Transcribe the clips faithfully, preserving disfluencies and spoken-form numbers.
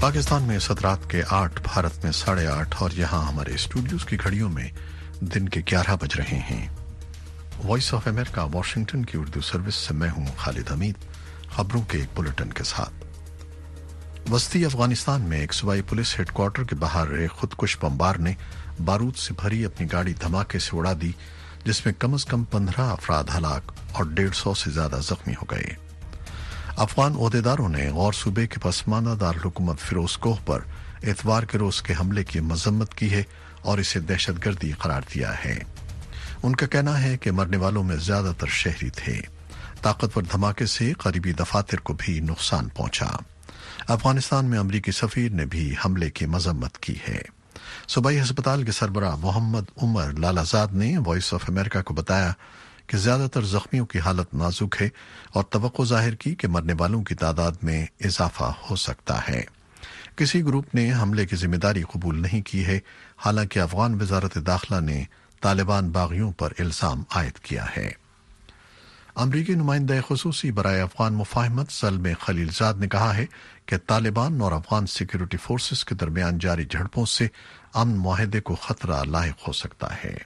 पाकिस्तान में इस रात के आठ, भारत में साढ़े आठ और यहाँ हमारे स्टूडियोज की घड़ियों में दिन के ग्यारह बज रहे हैं। वॉइस ऑफ अमेरिका वॉशिंगटन की उर्दू सर्विस से मैं हूँ खालिद हमीद। खबरों के एक बुलेटिन के साथ। वस्ती अफगानिस्तान में एक सूबाई पुलिस हेडक्वार्टर के बाहर एक खुदकुश बमबार ने बारूद से भरी अपनी गाड़ी धमाके से उड़ा दी, जिसमें कम से कम पंद्रह अफराद हलाक और डेढ़ सौ से ज्यादा जख्मी हो गए। अफगान ओहदेदारों ने गौर सूबे के पसमानदा दारकूमत फिरोजकोह पर इतवार के रोज के हमले की मजम्मत की है और इसे दहशतगर्दी करार दिया है। उनका कहना है कि मरने वालों में ज्यादातर शहरी थे। ताकतवर धमाके से करीबी दफातर को भी नुकसान पहुंचा। अफगानिस्तान में अमरीकी सफीर ने भी हमले की मजम्मत की है। सूबाई अस्पताल के सरबराह मोहम्मद उमर लालाजाद ने वॉइस ऑफ अमेरिका को बताया कि ज्यादातर जख्मियों की हालत नाजुक है और तवक्को जाहिर की कि मरने वालों की तादाद में इजाफा हो सकता है। किसी ग्रुप ने हमले की जिम्मेदारी कबूल नहीं की है, हालांकि अफगान वजारत दाखिला ने तालिबान बागियों पर इल्जाम आयद किया है। अमरीकी नुमाइंदा खुसूसी बराए अफगान मुफाहमत सलमे खलीलजाद ने कहा है कि तालिबान और अफगान सिक्योरिटी फोर्सेस के दरमियान जारी झड़पों से अमन मुआहदे को खतरा लायक हो सकता है।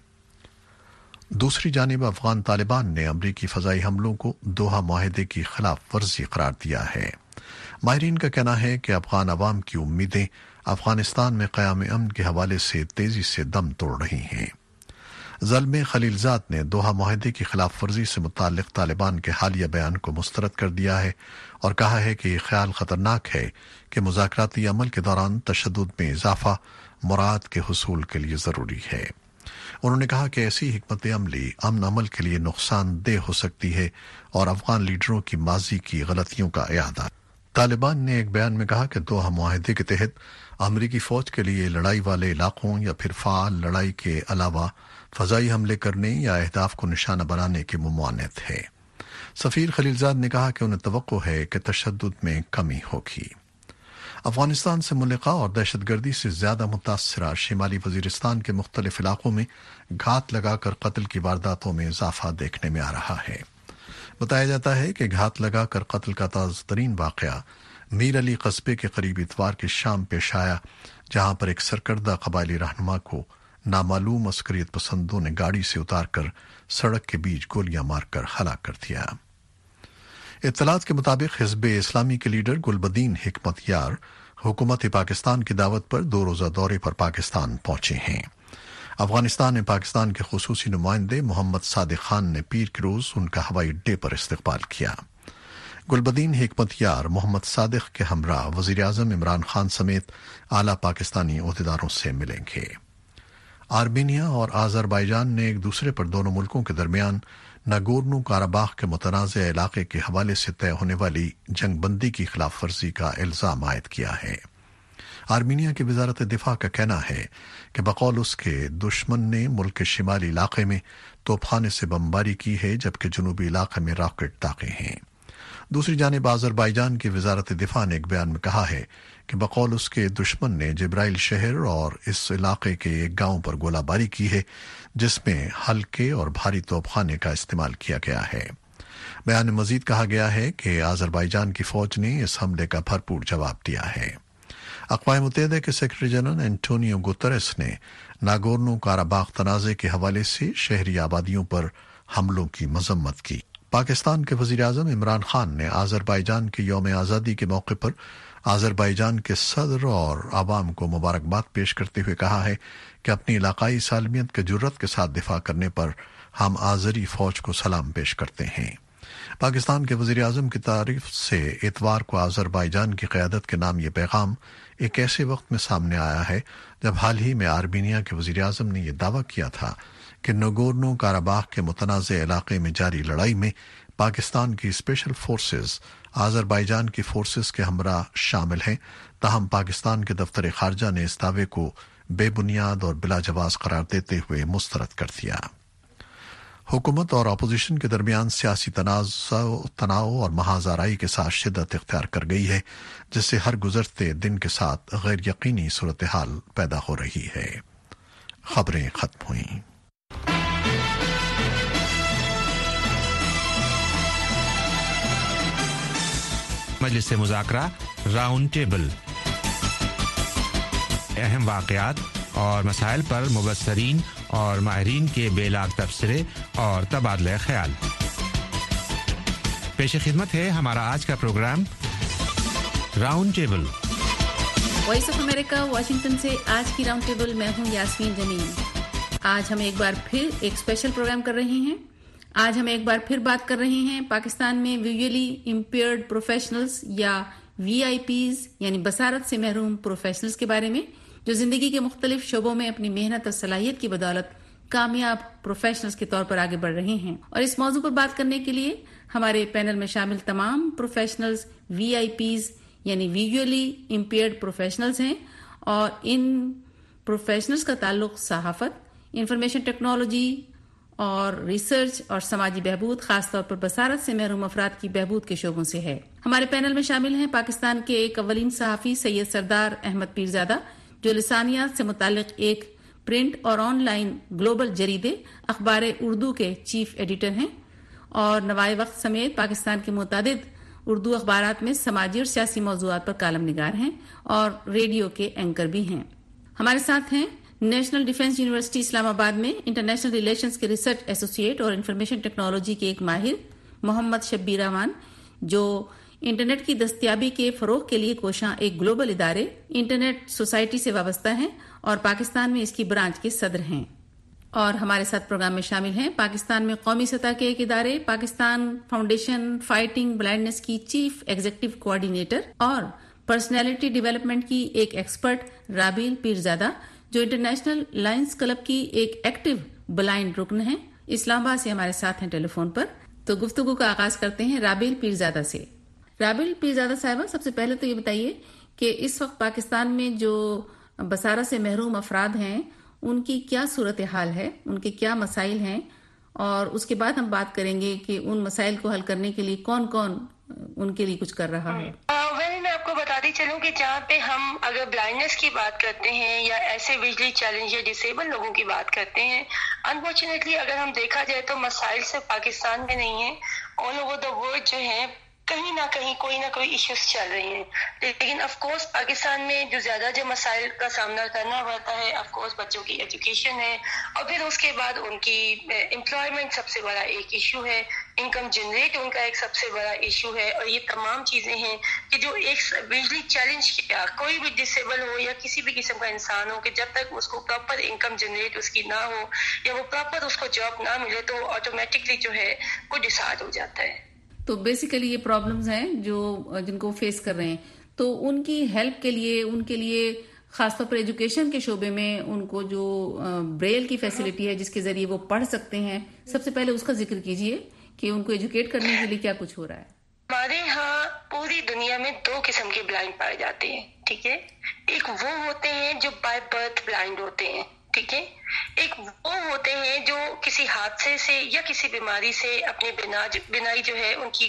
दूसरी जानिब अफगान तालिबान ने अमरीकी फजाई हमलों को दोहा मुआहदे की खिलाफ वर्जी करार दिया है। माहिरीन का कहना है कि अफगान अवाम की उम्मीदें अफगानिस्तान में क़याम अमन के हवाले से तेजी से दम तोड़ रही हैं। ज़ल्मे खलीलजाद ने दोहा मुआहदे की खिलाफ वर्जी से मुताल्लिक तालिबान के हालिया बयान को मुस्तरद कर दिया है और कहा है कि यह ख्याल खतरनाक है कि मुज़ाकराती अमल के दौरान तशद्दुद में इजाफा मुराद के हुसूल के लिए ज़रूरी है। उन्होंने कहा कि ऐसी हिकमत अमली अमन अमल के लिए नुकसानदेह हो सकती है और अफगान लीडरों की माजी की गलतियों का इयादा। तालिबान ने एक बयान में कहा कि दोहा मुआहदे के तहत अमरीकी फौज के लिए लड़ाई वाले इलाकों या फिर फाल लड़ाई के अलावा फजाई हमले करने या अहदाफ को निशाना बनाने की मुमानत है। सफीर खलीलजाद ने कहा कि उन्हें तवक्को है कि तशद्दुद में कमी होगी। अफगानिस्तान से मुल्लिका और दहशतगर्दी से ज्यादा मुतासरा शिमाली वजीरिस्तान के मुख्तलिफ इलाकों में घात लगाकर कत्ल की वारदातों में इजाफा देखने में आ रहा है। बताया जाता है कि घात लगाकर कत्ल का ताज़ा तरीन वाकया मीर अली कस्बे के करीब इतवार की शाम पेश आया, जहां पर एक सरकर्दा कबायली रहनुमा को नामालूम अस्करियत पसंदों ने गाड़ी से उतारकर सड़क के बीच गोलियां मारकर हलाक कर दिया। इत्तलात के मुताबिक हिज़्ब इस्लामी के लीडर गुलबदीन हिकमत यार हुकूमत पाकिस्तान की दावत पर दो रोजा दौरे पर पाकिस्तान पहुंचे हैं। अफगानिस्तान में पाकिस्तान के खुसूसी नुमाइंदे मोहम्मद सादिक खान ने पीर के रोज उनका हवाई अड्डे पर इस्तकबाल किया। गुलबदीन हिकमत यार मोहम्मद सादिक के हमरा वजीर आजम इमरान खान समेत आला पाकिस्तानी ओहदेदारों से मिलेंगे। आर्मीनिया और आज़रबाईजान ने एक दूसरे पर दोनों मुल्कों के दरमियान नागोर्नो काराबाख के मुतनाज़ इलाके के हवाले से तय होने वाली जंगबंदी की खिलाफ वर्जी का इल्जाम आयद किया है। आर्मीनिया की वजारत दिफा का कहना है कि बकौल उसके दुश्मन ने मुल्क के शिमाली इलाके में तोपखाने से बमबारी की है, जबकि जनूबी इलाके में रॉकेट दागे हैं। दूसरी जानिब आज़रबाईजान की वजारत दिफा ने एक बयान में कहा है कि बकौल उसके दुश्मन ने जिब्राइल शहर और इस इलाके के एक गांव पर गोलाबारी की है, जिसमें हल्के और भारी तोपखाने का इस्तेमाल किया गया है। बयान में मजीद कहा गया है कि आज़रबाईजान की फौज ने इस हमले का भरपूर जवाब दिया है। अक़वाम मुत्तहिदा के सेक्रेटरी जनरल एंटोनियो गुतरेस ने नागोर्नो काराबाख तनाज़े के हवाले से शहरी आबादियों पर हमलों की मजम्मत की। पाकिस्तान के वजीर आजम इमरान खान ने आज़रबाईजान के यौम आज़ादी के मौके पर आज़रबाईजान के सदर और आवाम को मुबारकबाद पेश करते हुए कहा है कि अपनी इलाकाई सालमियत के जुर्रत के साथ दिफा करने पर हम आज़री फौज को सलाम पेश करते हैं। पाकिस्तान के वजीर आजम की तारीफ से इतवार को आज़रबाईजान की क़यादत के नाम ये पैगाम एक ऐसे वक्त में सामने आया है जब हाल ही में आर्मीनिया के वजीर आजम ने यह दावा किया था कि नागोर्नो काराबाख के मुतनाज़े इलाके में जारी लड़ाई में पाकिस्तान की स्पेशल फोर्सेस आज़रबाईजान की फोर्सेस के हमरा शामिल हैं। ताहम पाकिस्तान के दफ्तर खारजा ने इस दावे को बेबुनियाद और बिलाजवाज करार देते हुए मुस्तरद कर दिया। हुकूमत और अपोजिशन के दरमियान सियासी तनाव और महाजाराई के साथ शिद्दत इख्तियार कर गई है, जिससे हर गुजरते दिन के साथ गैर यकीनी सूरत हाल पैदा हो रही है। खबरें खत्म हुई। मजलिस मुज़ाकरा राउंड टेबल। اہم واقعات اور مسائل پر مبصرین اور ماہرین کے بے لاگ تبصرے اور تبادلہ خیال. پیش خدمت ہے ہمارا آج کا program round table. Voice of America Washington سے آج کی راؤنڈ ٹیبل میں ہوں یاسمین جمیل. آج ہم ایک بار پھر ایک اسپیشل پروگرام کر رہے ہیں. آج ہم ایک بار پھر بات کر رہے ہیں پاکستان میں ویژولی امپیئرڈ پروفیشنلز یا وی آئی پیز یعنی بصارت سے محروم پروفیشنلز کے بارے میں جو زندگی کے مختلف شعبوں میں اپنی محنت اور صلاحیت کی بدولت کامیاب پروفیشنلز کے طور پر آگے بڑھ رہے ہیں. اور اس موضوع پر بات کرنے کے لیے ہمارے پینل میں شامل تمام پروفیشنلز وی آئی پیز یعنی ویژولی امپیئرڈ پروفیشنلز ہیں اور ان پروفیشنلز کا تعلق صحافت، انفارمیشن ٹیکنالوجی اور ریسرچ اور سماجی بہبود، خاص طور پر بصارت سے محروم افراد کی بہبود کے شعبوں سے ہے. ہمارے پینل میں شامل ہیں پاکستان کے ایک اولین صحافی سید سردار احمد پیرزادہ جو لسانیات سے متعلق ایک پرنٹ اور آن لائن گلوبل جریدے اخبار اردو کے چیف ایڈیٹر ہیں اور نوائے وقت سمیت پاکستان کے متعدد اردو اخبارات میں سماجی اور سیاسی موضوعات پر کالم نگار ہیں اور ریڈیو کے اینکر بھی ہیں. ہمارے ساتھ ہیں national defence university Islamabad میں انٹرنیشنل ریلیشنز کے ریسرچ ایسوسیٹ اور انفارمیشن ٹیکنالوجی کے ایک ماہر محمد شبیر امان جو انٹرنیٹ کی دستیابی کے فروغ کے لیے کوشاں ایک گلوبل ادارے انٹرنیٹ سوسائٹی سے وابستہ ہیں اور پاکستان میں اس کی برانچ کے صدر ہیں. اور ہمارے ساتھ پروگرام میں شامل ہیں پاکستان میں قومی سطح کے ایک ادارے پاکستان فاؤنڈیشن فائٹنگ بلائنڈنس کی چیف ایگزیکٹو کوآرڈینیٹر اور پرسنالٹی ڈیولپمنٹ کی ایک ایکسپرٹ رابیل پیرزادہ جو انٹرنیشنل لائنز کلب کی ایک ایکٹیو بلائنڈ رکن ہیں. اسلام آباد سے ہمارے ساتھ ہیں ٹیلی فون پر. تو گفتگو کا آغاز کرتے ہیں رابیل پیرزادہ سے. رابیل پیرزادہ صاحبہ، سب سے پہلے تو یہ بتائیے کہ اس وقت پاکستان میں جو بصارت سے محروم افراد ہیں ان کی کیا صورتحال ہے، ان کے کیا مسائل ہیں، اور اس کے بعد ہم بات کریں گے کہ ان مسائل کو حل کرنے کے لیے کون کون ان کے لیے کچھ کر رہا ہے. ویل میں آپ کو بتاتی چلوں کہ جہاں پہ ہم اگر بلائنڈنس کی بات کرتے ہیں یا ایسے ویژولی چیلنج یا ڈسیبل لوگوں کی بات کرتے ہیں، انفارچونیٹلی اگر ہم دیکھا جائے تو مسائل صرف پاکستان میں نہیں ہیں، آل اوور دا ورلڈ جو ہیں کہیں نہ کہیں کوئی نہ کوئی ایشوز چل رہی ہیں. لیکن آف کورس پاکستان میں جو زیادہ جو مسائل کا سامنا کرنا پڑتا ہے آف کورس بچوں کی ایجوکیشن ہے، اور پھر اس کے بعد ان کی امپلائمنٹ سب سے بڑا ایک ایشو ہے، انکم جنریٹ ان کا ایک سب سے بڑا ایشو ہے. اور یہ تمام چیزیں ہیں کہ جو ایک ویژولی چیلنج کیا کوئی بھی ڈسیبل ہو یا کسی بھی قسم کا انسان ہو کہ جب تک اس کو پراپر انکم جنریٹ اس کی نہ ہو یا وہ پراپر اس کو جاب نہ ملے تو آٹومیٹکلی جو ہے وہ ڈسہارڈ ہو جاتا ہے. تو بیسیکلی یہ پرابلمز ہیں جو جن کو فیس کر رہے ہیں، تو ان کی ہیلپ کے لیے ان کے لیے خاص طور پر ایجوکیشن کے شعبے میں ان کو جو بریل کی فیسلٹی ہے جس کے ذریعے وہ پڑھ سکتے ہیں، سب سے پہلے اس کا ذکر کیجئے کہ ان کو ایجوکیٹ کرنے کے لیے کیا کچھ ہو رہا ہے. ہمارے ہاں پوری دنیا میں دو قسم کے بلائنڈ پائے جاتے ہیں، ٹھیک ہے. ایک وہ ہوتے ہیں جو بائی برتھ بلائنڈ ہوتے ہیں، ٹھیک ہے. ایک وہ ہوتے ہیں جو کسی حادثے سے یا کسی بیماری سے اپنی بینائی جو ہے ان کی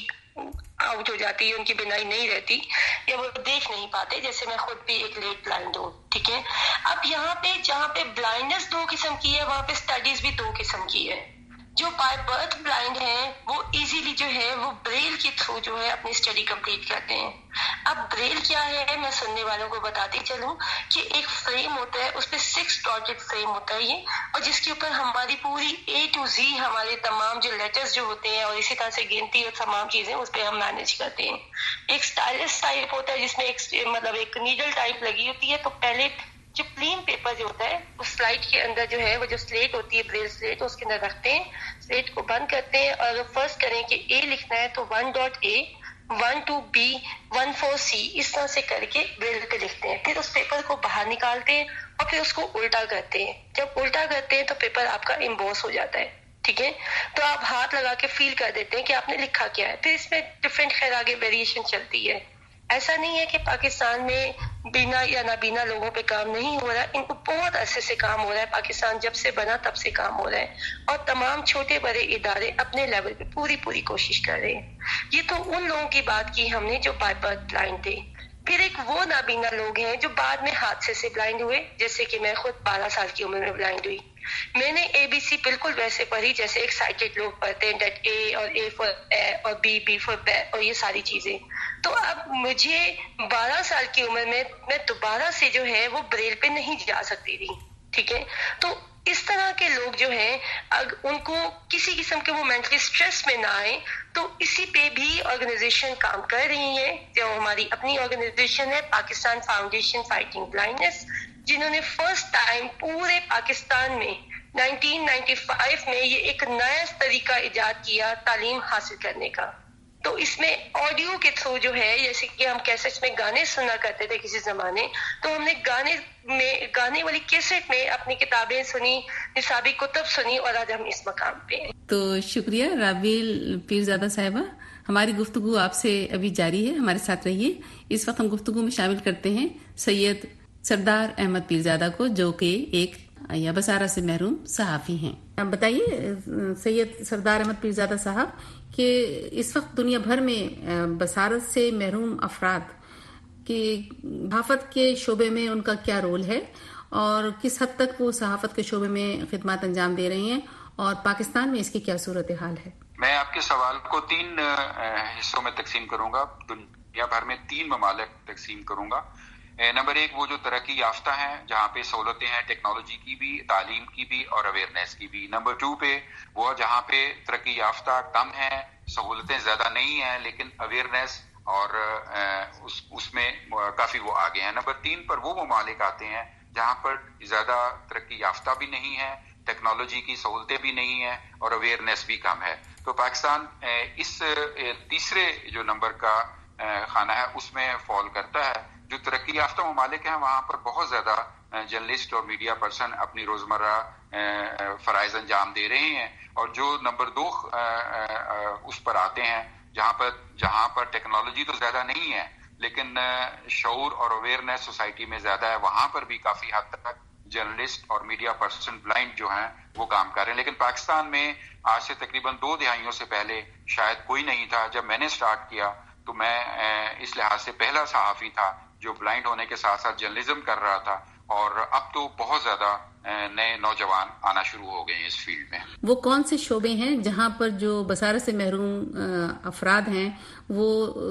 آؤٹ ہو جاتی ہے، ان کی بینائی نہیں رہتی یا وہ دیکھ نہیں پاتے. جیسے میں خود بھی ایک لیٹ بلائنڈ ہوں، ٹھیک ہے. اب یہاں پہ جہاں پہ بلائنڈنس دو قسم کی ہے وہاں پہ اسٹڈیز بھی دو قسم کی ہے. جو بائی برتھ بلائنڈ ہیں وہ ایزیلی جو ہے وہ بریل کے تھرو جو ہے اپنی اسٹڈی کمپلیٹ کرتے ہیں. اب بریل کیا ہے میں سننے والوں کو بتاتی چلوں کہ ایک فریم ہوتا ہے، اس پہ سکس ڈاٹڈ فریم ہوتا ہے یہ، اور جس کے اوپر ہماری پوری اے ٹو زی ہمارے تمام جو لیٹرز جو ہوتے ہیں اور اسی طرح سے گنتی اور تمام چیزیں اس پہ ہم مینیج کرتے ہیں. ایک اسٹائلس ٹائپ ہوتا ہے جس میں ایک مطلب ایک نیڈل ٹائپ لگی ہوتی ہے. تو پہلے جو پلین پیپر جو ہوتا ہے اس سلائڈ کے اندر جو ہے وہ جو سلیٹ ہوتی ہے بریل سلیٹ اس کے اندر رکھتے ہیں، سلیٹ کو بند کرتے ہیں اور اگر فرسٹ کریں کہ اے لکھنا ہے تو one dot A one two B one four C اس طرح سے کر کے بریل پہ لکھتے ہیں. پھر اس پیپر کو باہر نکالتے ہیں اور پھر اس کو الٹا کرتے ہیں. جب الٹا کرتے ہیں تو پیپر آپ کا امبوس ہو جاتا ہے، ٹھیک ہے. تو آپ ہاتھ لگا کے فیل کر دیتے ہیں کہ آپ نے لکھا کیا ہے. پھر اس میں ڈفرینٹ خیر آگے ویریشن چلتی ہے. ایسا نہیں ہے کہ پاکستان میں بینا یا نابینا لوگوں پہ کام نہیں ہو رہا، ان کو بہت عرصے سے کام ہو رہا ہے. پاکستان جب سے بنا تب سے کام ہو رہا ہے اور تمام چھوٹے بڑے ادارے اپنے لیول پہ پوری پوری کوشش کر رہے ہیں. یہ تو ان لوگوں کی بات کی ہم نے جو بائی برتھ بلائنڈ تھے. پھر ایک وہ نابینا لوگ ہیں جو بعد میں حادثے سے بلائنڈ ہوئے، جیسے کہ میں خود بارہ سال کی عمر میں بلائنڈ ہوئی. میں نے اے بی سی بالکل ویسے پڑھی جیسے ایک سائٹڈ لوگ پڑھتے ہیں، ڈیٹ اے اور اے فور اور بی بی فور بیٹ اور یہ ساری چیزیں. تو اب مجھے بارہ سال کی عمر میں میں دوبارہ سے جو ہے وہ بریل پہ نہیں جا سکتی تھی. ٹھیک ہے، تو اس طرح کے لوگ جو ہیں اگر ان کو کسی قسم کے وہ مینٹلی اسٹریس میں نہ آئے، تو اسی پہ بھی آرگنائزیشن کام کر رہی ہے. جو ہماری اپنی آرگنائزیشن ہے پاکستان فاؤنڈیشن فائٹنگ بلائنڈنس، جنہوں نے فرسٹ ٹائم پورے پاکستان میں نائنٹین نائنٹی فائیو میں یہ ایک نیا طریقہ ایجاد کیا تعلیم حاصل کرنے کا. تو اس میں آڈیو کے تھرو جو ہے، جیسے کہ ہم کیسٹ میں گانے سنا کرتے تھے کسی زمانے، تو ہم نے گانے میں گانے والی کیسٹ میں اپنی کتابیں سنی، نصابی کتب سنی، اور آج ہم اس مقام پہ ہیں. تو شکریہ رابیل پیرزادہ صاحبہ. ہماری گفتگو آپ سے ابھی جاری ہے، ہمارے ساتھ رہیے. اس وقت ہم گفتگو میں شامل کرتے ہیں سید سردار احمد پیرزادہ کو، جو کہ ایک یا بسارہ سے محروم صحافی ہیں. بتائیے سید سردار احمد پیرزادہ صاحب کہ اس وقت دنیا بھر میں بصارت سے محروم افراد کی صحافت کے شعبے میں ان کا کیا رول ہے، اور کس حد تک وہ صحافت کے شعبے میں خدمات انجام دے رہے ہیں، اور پاکستان میں اس کی کیا صورتحال ہے؟ میں آپ کے سوال کو تین حصوں میں تقسیم کروں گا، دنیا بھر میں تین ممالک تقسیم کروں گا. نمبر ایک وہ جو ترقی یافتہ ہیں جہاں پہ سہولتیں ہیں ٹیکنالوجی کی بھی، تعلیم کی بھی اور اویئرنیس کی بھی. نمبر ٹو پہ وہ جہاں پہ ترقی یافتہ کم ہیں، سہولتیں زیادہ نہیں ہیں لیکن اویئرنیس اور اس اس میں کافی وہ آگے ہیں. نمبر تین پر وہ ممالک آتے ہیں جہاں پر زیادہ ترقی یافتہ بھی نہیں ہے، ٹیکنالوجی کی سہولتیں بھی نہیں ہیں اور اویئرنیس بھی کم ہے. تو پاکستان اس تیسرے جو نمبر کا خانہ ہے اس میں فال کرتا ہے. جو ترقی یافتہ ممالک ہیں وہاں پر بہت زیادہ جرنلسٹ اور میڈیا پرسن اپنی روزمرہ فرائض انجام دے رہے ہیں، اور جو نمبر دو اس پر آتے ہیں جہاں پر جہاں پر ٹیکنالوجی تو زیادہ نہیں ہے لیکن شعور اور اویئرنیس سوسائٹی میں زیادہ ہے، وہاں پر بھی کافی حد تک جرنلسٹ اور میڈیا پرسن بلائنڈ جو ہیں وہ کام کر رہے ہیں. لیکن پاکستان میں آج سے تقریباً دو دہائیوں سے پہلے شاید کوئی نہیں تھا. جب میں نے سٹارٹ کیا تو میں اس لحاظ سے پہلا صحافی تھا جو بلائنڈ ہونے کے ساتھ ساتھ جرنلزم کر رہا تھا، اور اب تو بہت زیادہ نئے نوجوان آنا شروع ہو گئے ہیں اس فیلڈ میں. وہ کون سے شعبے ہیں جہاں پر جو بصارت سے محروم افراد ہیں وہ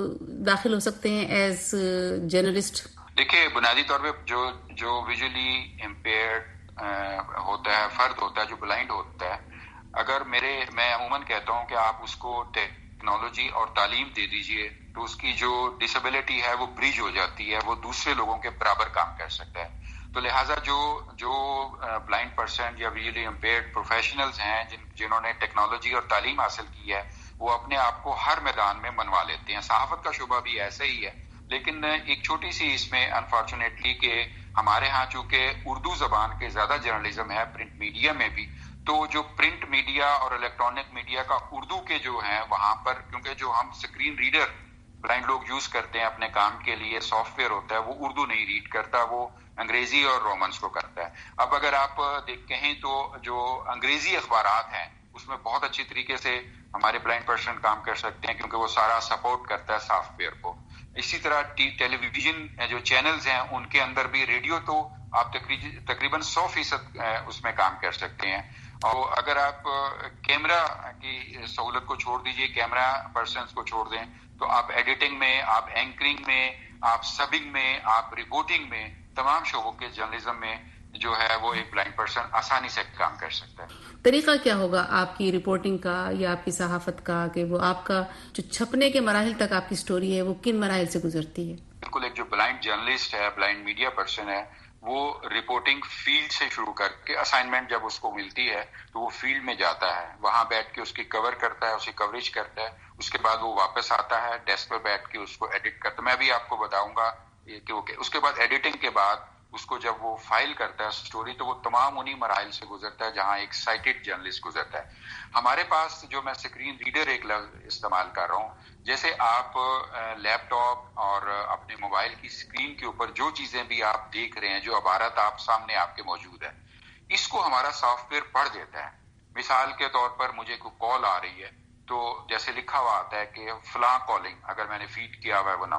داخل ہو سکتے ہیں ایز جرنلسٹ؟ دیکھیے بنیادی طور پہ جو جو ویژولی امپیئرڈ ہوتا ہے، فرد ہوتا ہے جو بلائنڈ ہوتا ہے، اگر میرے میں عموماً کہتا ہوں کہ آپ اس کو ٹیکنالوجی اور تعلیم دے دیجئے تو اس کی جو ڈسیبلٹی ہے وہ بریج ہو جاتی ہے، وہ دوسرے لوگوں کے برابر کام کر سکتا ہے. تو لہٰذا جو جو بلائنڈ پرسن یا ویژولی امپیئرڈ پروفیشنلز ہیں جن جنہوں نے ٹیکنالوجی اور تعلیم حاصل کی ہے، وہ اپنے آپ کو ہر میدان میں منوا لیتے ہیں. صحافت کا شعبہ بھی ایسا ہی ہے، لیکن ایک چھوٹی سی اس میں انفارچونیٹلی کہ ہمارے ہاں چونکہ اردو زبان کے زیادہ جرنلزم ہے پرنٹ میڈیا میں بھی، تو جو پرنٹ میڈیا اور الیکٹرانک میڈیا کا اردو کے جو ہیں وہاں پر، کیونکہ جو ہم اسکرین ریڈر بلائنڈ لوگ یوز کرتے ہیں اپنے کام کے لیے، سافٹ ویئر ہوتا ہے، وہ اردو نہیں ریڈ کرتا، وہ انگریزی اور رومنس کو کرتا ہے. اب اگر آپ دیکھ کہیں تو جو انگریزی اخبارات ہیں اس میں بہت اچھی طریقے سے ہمارے بلائنڈ پرسن کام کر سکتے ہیں کیونکہ وہ سارا سپورٹ کرتا ہے سافٹ ویئر کو. اسی طرح ٹیلی ویژن جو چینلز ہیں ان کے اندر بھی، ریڈیو تو آپ تقریباً سو فیصد اس میں کام کر سکتے ہیں. اور اگر آپ کیمرہ کی سہولت کو چھوڑ دیجئے، کیمرہ پرسنز کو چھوڑ دیں، تو آپ ایڈیٹنگ میں، آپ اینکرنگ میں، آپ سبنگ میں، آپ رپورٹنگ میں، تمام شعبوں کے جرنلزم میں جو ہے وہ ایک بلائنڈ پرسن آسانی سے کام کر سکتا ہے. طریقہ کیا ہوگا آپ کی رپورٹنگ کا یا آپ کی صحافت کا، کہ وہ آپ کا جو چھپنے کے مراحل تک آپ کی سٹوری ہے وہ کن مراحل سے گزرتی ہے؟ بالکل، ایک جو بلائنڈ جرنلسٹ ہے، بلائنڈ میڈیا پرسن ہے، وہ رپورٹنگ فیلڈ سے شروع کر کے، اسائنمنٹ جب اس کو ملتی ہے تو وہ فیلڈ میں جاتا ہے، وہاں بیٹھ کے اس کی کور کرتا ہے، اس کی کوریج کرتا ہے. اس کے بعد وہ واپس آتا ہے ڈیسک پر بیٹھ کے اس کو ایڈٹ کرتا ہے. میں بھی آپ کو بتاؤں گا کہ اس کے بعد ایڈیٹنگ کے بعد اس کو جب وہ فائل کرتا ہے سٹوری، تو وہ تمام انہی مراحل سے گزرتا ہے جہاں ایک سائٹڈ جرنلسٹ گزرتا ہے. ہمارے پاس جو میں اسکرین ریڈر ایک لفظ استعمال کر رہا ہوں، جیسے آپ لیپ ٹاپ اور اپنے موبائل کی اسکرین کے اوپر جو چیزیں بھی آپ دیکھ رہے ہیں، جو عبارت آپ سامنے آپ کے موجود ہے، اس کو ہمارا سافٹ ویئر پڑھ دیتا ہے. مثال کے طور پر مجھے کوئی کال آ رہی ہے تو جیسے لکھا ہوا آتا ہے کہ فلاں کالنگ، اگر میں نے فیڈ کیا ہوا ہے وہ نمبر،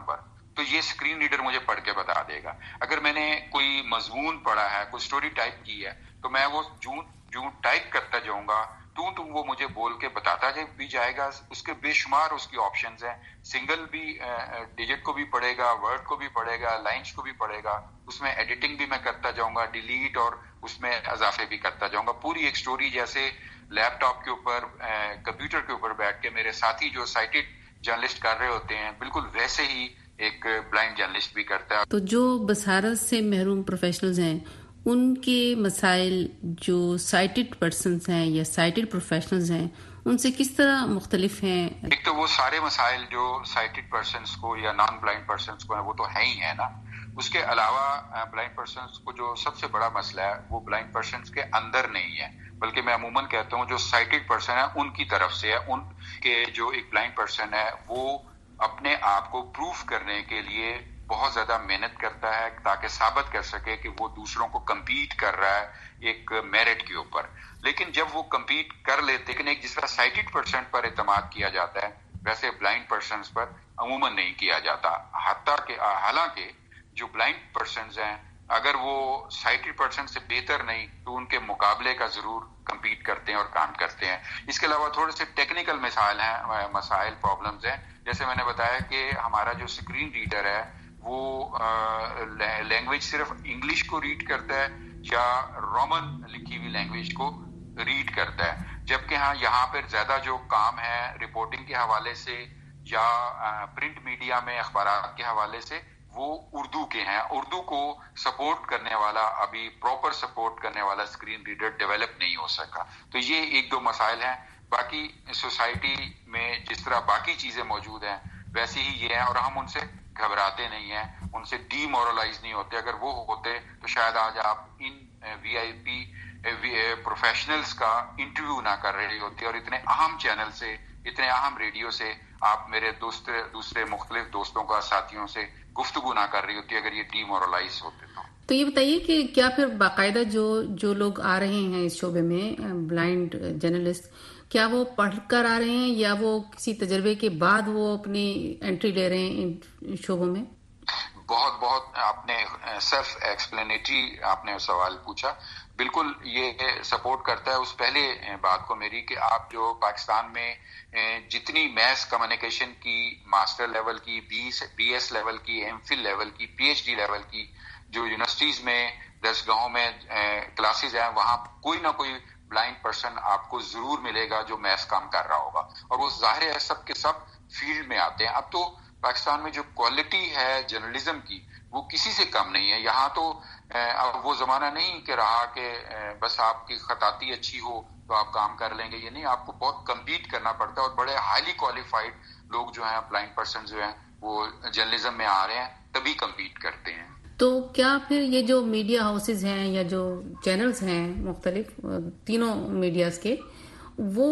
تو یہ اسکرین ریڈر مجھے پڑھ کے بتا دے گا. اگر میں نے کوئی مضمون پڑھا ہے, کوئی سٹوری ٹائپ کی ہے, تو میں وہ جو جو ٹائپ کرتا جاؤں گا تو تو وہ مجھے بول کے بتاتا بھی جائے گا. اس کے بے شمار اس کی آپشنز ہیں, سنگل بھی ڈیجٹ کو بھی پڑھے گا, ورڈ کو بھی پڑھے گا, لائنز کو بھی پڑھے گا. اس میں ایڈیٹنگ بھی میں کرتا جاؤں گا, ڈیلیٹ اور اس میں اضافے بھی کرتا جاؤں گا. پوری ایک سٹوری جیسے لیپ ٹاپ کے اوپر, کمپیوٹر کے اوپر بیٹھ کے میرے ساتھی جو سائٹڈ جرنلسٹ کر رہے ہوتے ہیں, بالکل ویسے ہی ایک بلائنڈ جرنلسٹ بھی کرتا ہے. تو جو بصارت سے محروم پروفیشنلز ہیں ان کے مسائل جو سائٹڈ پرسنز ہیں یا سائٹڈ پروفیشنلز ہیں ان سے کس طرح مختلف ہیں؟ ایک تو وہ سارے مسائل جو سائٹڈ پرسنز کو یا نان بلائنڈ پرسنز کو ہیں وہ تو ہے ہی ہے نا. اس کے علاوہ بلائنڈ پرسنز کو جو سب سے بڑا مسئلہ ہے وہ بلائنڈ پرسنز کے اندر نہیں ہے, بلکہ میں عموماً کہتا ہوں جو سائٹڈ پرسن ہے ان کی طرف سے ہے. ان کے جو ایک بلائنڈ پرسن ہے وہ اپنے آپ کو پروف کرنے کے لیے بہت زیادہ محنت کرتا ہے تاکہ ثابت کر سکے کہ وہ دوسروں کو کمپیٹ کر رہا ہے ایک میرٹ کے اوپر. لیکن جب وہ کمپیٹ کر لیتے, لیکن ایک جس طرح سائٹڈ پرسن پر اعتماد کیا جاتا ہے ویسے بلائنڈ پرسنز پر عموماً نہیں کیا جاتا. حتیٰ کہ حالانکہ جو بلائنڈ پرسنز ہیں اگر وہ سائٹڈ پرسن سے بہتر نہیں تو ان کے مقابلے کا ضرور کمپیٹ کرتے ہیں اور کام کرتے ہیں. اس کے علاوہ تھوڑے سے ٹیکنیکل مسائل ہیں, مسائل پرابلمز ہیں. جیسے میں نے بتایا کہ ہمارا جو اسکرین ریڈر ہے وہ لینگویج صرف انگلش کو ریڈ کرتا ہے یا رومن لکھی ہوئی لینگویج کو ریڈ کرتا ہے, جبکہ ہاں یہاں پر زیادہ جو کام ہے رپورٹنگ کے حوالے سے یا پرنٹ میڈیا میں اخبارات کے حوالے سے وہ اردو کے ہیں. اردو کو سپورٹ کرنے والا, ابھی پراپر سپورٹ کرنے والا اسکرین ریڈر ڈیولپ نہیں ہو سکا. تو یہ ایک دو مسائل ہیں. باقی سوسائٹی میں جس طرح باقی چیزیں موجود ہیں ویسے ہی یہ ہیں, اور ہم ان سے گھبراتے نہیں ہیں, ان سے ڈی مورلائز نہیں ہوتے. اگر وہ ہوتے تو شاید آج آپ ان وی آئی پی پروفیشنلز کا انٹرویو نہ کر رہے ہوتے, اور اتنے اہم چینل سے, اتنے اہم ریڈیو سے آپ میرے دوسرے دوسرے مختلف دوستوں کا, ساتھیوں سے گفتگو نہ کر رہی ہوتی اگر یہ ڈی مورلائز ہوتے. تو تو یہ بتائیے کہ کیا پھر باقاعدہ جو جو لوگ آ رہے ہیں اس شعبے میں بلائنڈ جرنلسٹ, کیا وہ پڑھ کر آ رہے ہیں یا وہ کسی تجربے کے بعد وہ اپنی انٹری لے رہے ہیں ان شعبوں میں؟ بہت بہت آپ نے سیلف ایکسپلینیٹری آپ نے سوال پوچھا. بالکل یہ سپورٹ کرتا ہے اس پہلے بات کو میری کہ آپ جو پاکستان میں جتنی میس کمیونیکیشن کی ماسٹر لیول کی, بی ایس لیول کی, ایم فل لیول کی, پی ایچ ڈی لیول کی جو یونیورسٹیز میں درسگاہوں میں کلاسز ہیں وہاں کوئی نہ کوئی بلائنڈ پرسن آپ کو ضرور ملے گا جو میس کام کر رہا ہوگا, اور وہ ظاہر ہے سب کے سب فیلڈ میں آتے ہیں. اب تو پاکستان میں جو کوالٹی ہے جرنلزم کی وہ کسی سے کم نہیں ہے. یہاں تو اب وہ زمانہ نہیں کہ رہا کہ بس آپ کی خطاطی اچھی ہو تو آپ کام کر لیں گے. یہ نہیں, آپ کو بہت کمپیٹ کرنا پڑتا ہے, اور بڑے ہائیلی کوالیفائڈ لوگ جو ہیں بلائنڈ پرسن جو ہیں وہ جرنلزم میں آ رہے ہیں تبھی کمپیٹ کرتے ہیں. تو کیا پھر یہ جو میڈیا ہاؤسز ہیں یا جو چینلز ہیں مختلف تینوں میڈیاز کے, وہ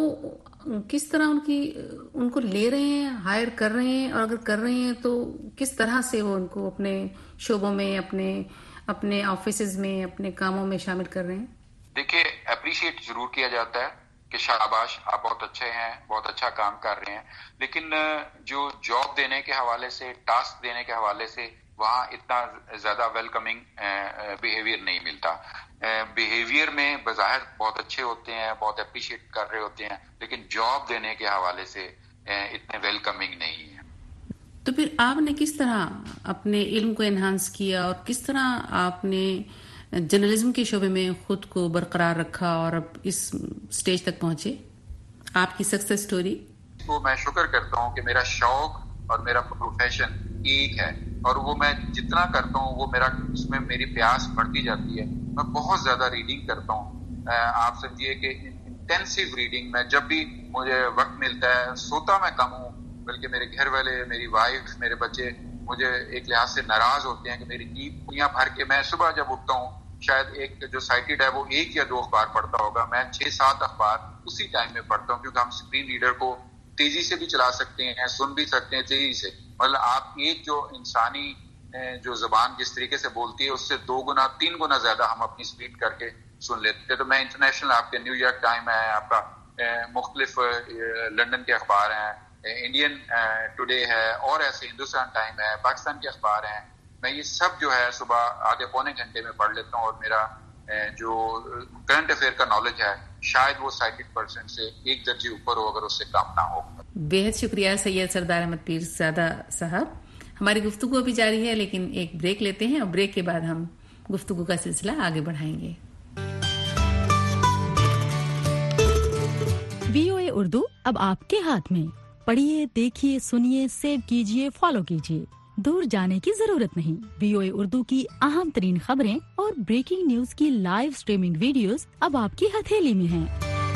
کس طرح ان کی ان کو لے رہے ہیں, ہائر کر رہے ہیں, اور اگر کر رہے ہیں تو کس طرح سے وہ ان کو اپنے شعبوں میں, اپنے اپنے آفیسز میں, اپنے کاموں میں شامل کر رہے ہیں؟ دیکھیے اپریشیٹ ضرور کیا جاتا ہے کہ شاباش آپ بہت اچھے ہیں, بہت اچھا کام کر رہے ہیں, لیکن جو جاب دینے کے حوالے سے, ٹاسک دینے کے حوالے سے وہاں اتنا زیادہ ویلکمنگ بیہیویئر نہیں ملتا. بیہیویئر میں بظاہر بہت اچھے ہوتے ہیں, بہت اپریشیٹ کر رہے ہوتے ہیں, لیکن جاب دینے کے حوالے سے اتنے ویلکمنگ نہیں ہے. تو پھر آپ نے کس طرح اپنے علم کو انہانس کیا اور کس طرح آپ نے جرنلزم کے شعبے میں خود کو برقرار رکھا اور اب اس سٹیج تک پہنچے؟ آپ کی سکسیس سٹوری. وہ میں شکر کرتا ہوں کہ میرا شوق اور میرا پروفیشن ایک ہے, اور وہ میں جتنا کرتا ہوں وہ میرا اس میں میری پیاس بڑھتی جاتی ہے. میں بہت زیادہ ریڈنگ کرتا ہوں, آپ سمجھیے کہ انٹینسیو ریڈنگ. میں جب بھی مجھے وقت ملتا ہے, سوتا میں کم ہوں, بلکہ میرے گھر والے, میری وائف, میرے بچے مجھے ایک لحاظ سے ناراض ہوتے ہیں کہ میری نیند دنیا بھر کے, میں صبح جب اٹھتا ہوں شاید ایک جو سائٹڈ ہے وہ ایک یا دو اخبار پڑھتا ہوگا, میں چھ سات اخبار اسی ٹائم میں پڑھتا ہوں, کیونکہ ہم اسکرین ریڈر کو تیزی سے بھی چلا سکتے ہیں, سن بھی سکتے ہیں تیزی سے. مطلب آپ ایک جو انسانی جو زبان جس طریقے سے بولتی ہے اس سے دو گنا تین گنا زیادہ ہم اپنی اسپیڈ کر کے سن لیتے ہیں. تو میں انٹرنیشنل, آپ کے نیو یارک ٹائم ہے, آپ کا مختلف لندن کے اخبار ہیں, انڈین ٹوڈے ہے اور ایسے ہندوستان ٹائم ہے, پاکستان کے اخبار ہیں, میں یہ سب جو ہے صبح آدھے پونے گھنٹے میں پڑھ لیتا ہوں, اور میرا جو کرنٹ افیئر کا نالج ہے شاید وہ سائنٹی پرسنٹ سے ایک درجے اوپر ہو, اگر اس سے کم نہ ہو. بے حد شکریہ سید سردار احمد پیرزادہ صاحب. ہماری گفتگو بھی جاری ہے, لیکن ایک بریک لیتے ہیں اور بریک کے بعد ہم گفتگو کا سلسلہ آگے بڑھائیں گے. وی او اے اردو اب آپ کے ہاتھ میں. پڑھیے, دیکھیے, سنیے, سیو کیجیے, فالو کیجیے. دور جانے کی ضرورت نہیں. وی او اے اردو کی اہم ترین خبریں اور بریکنگ نیوز کی لائیو سٹریمنگ ویڈیوز اب آپ کی ہتھیلی میں ہیں.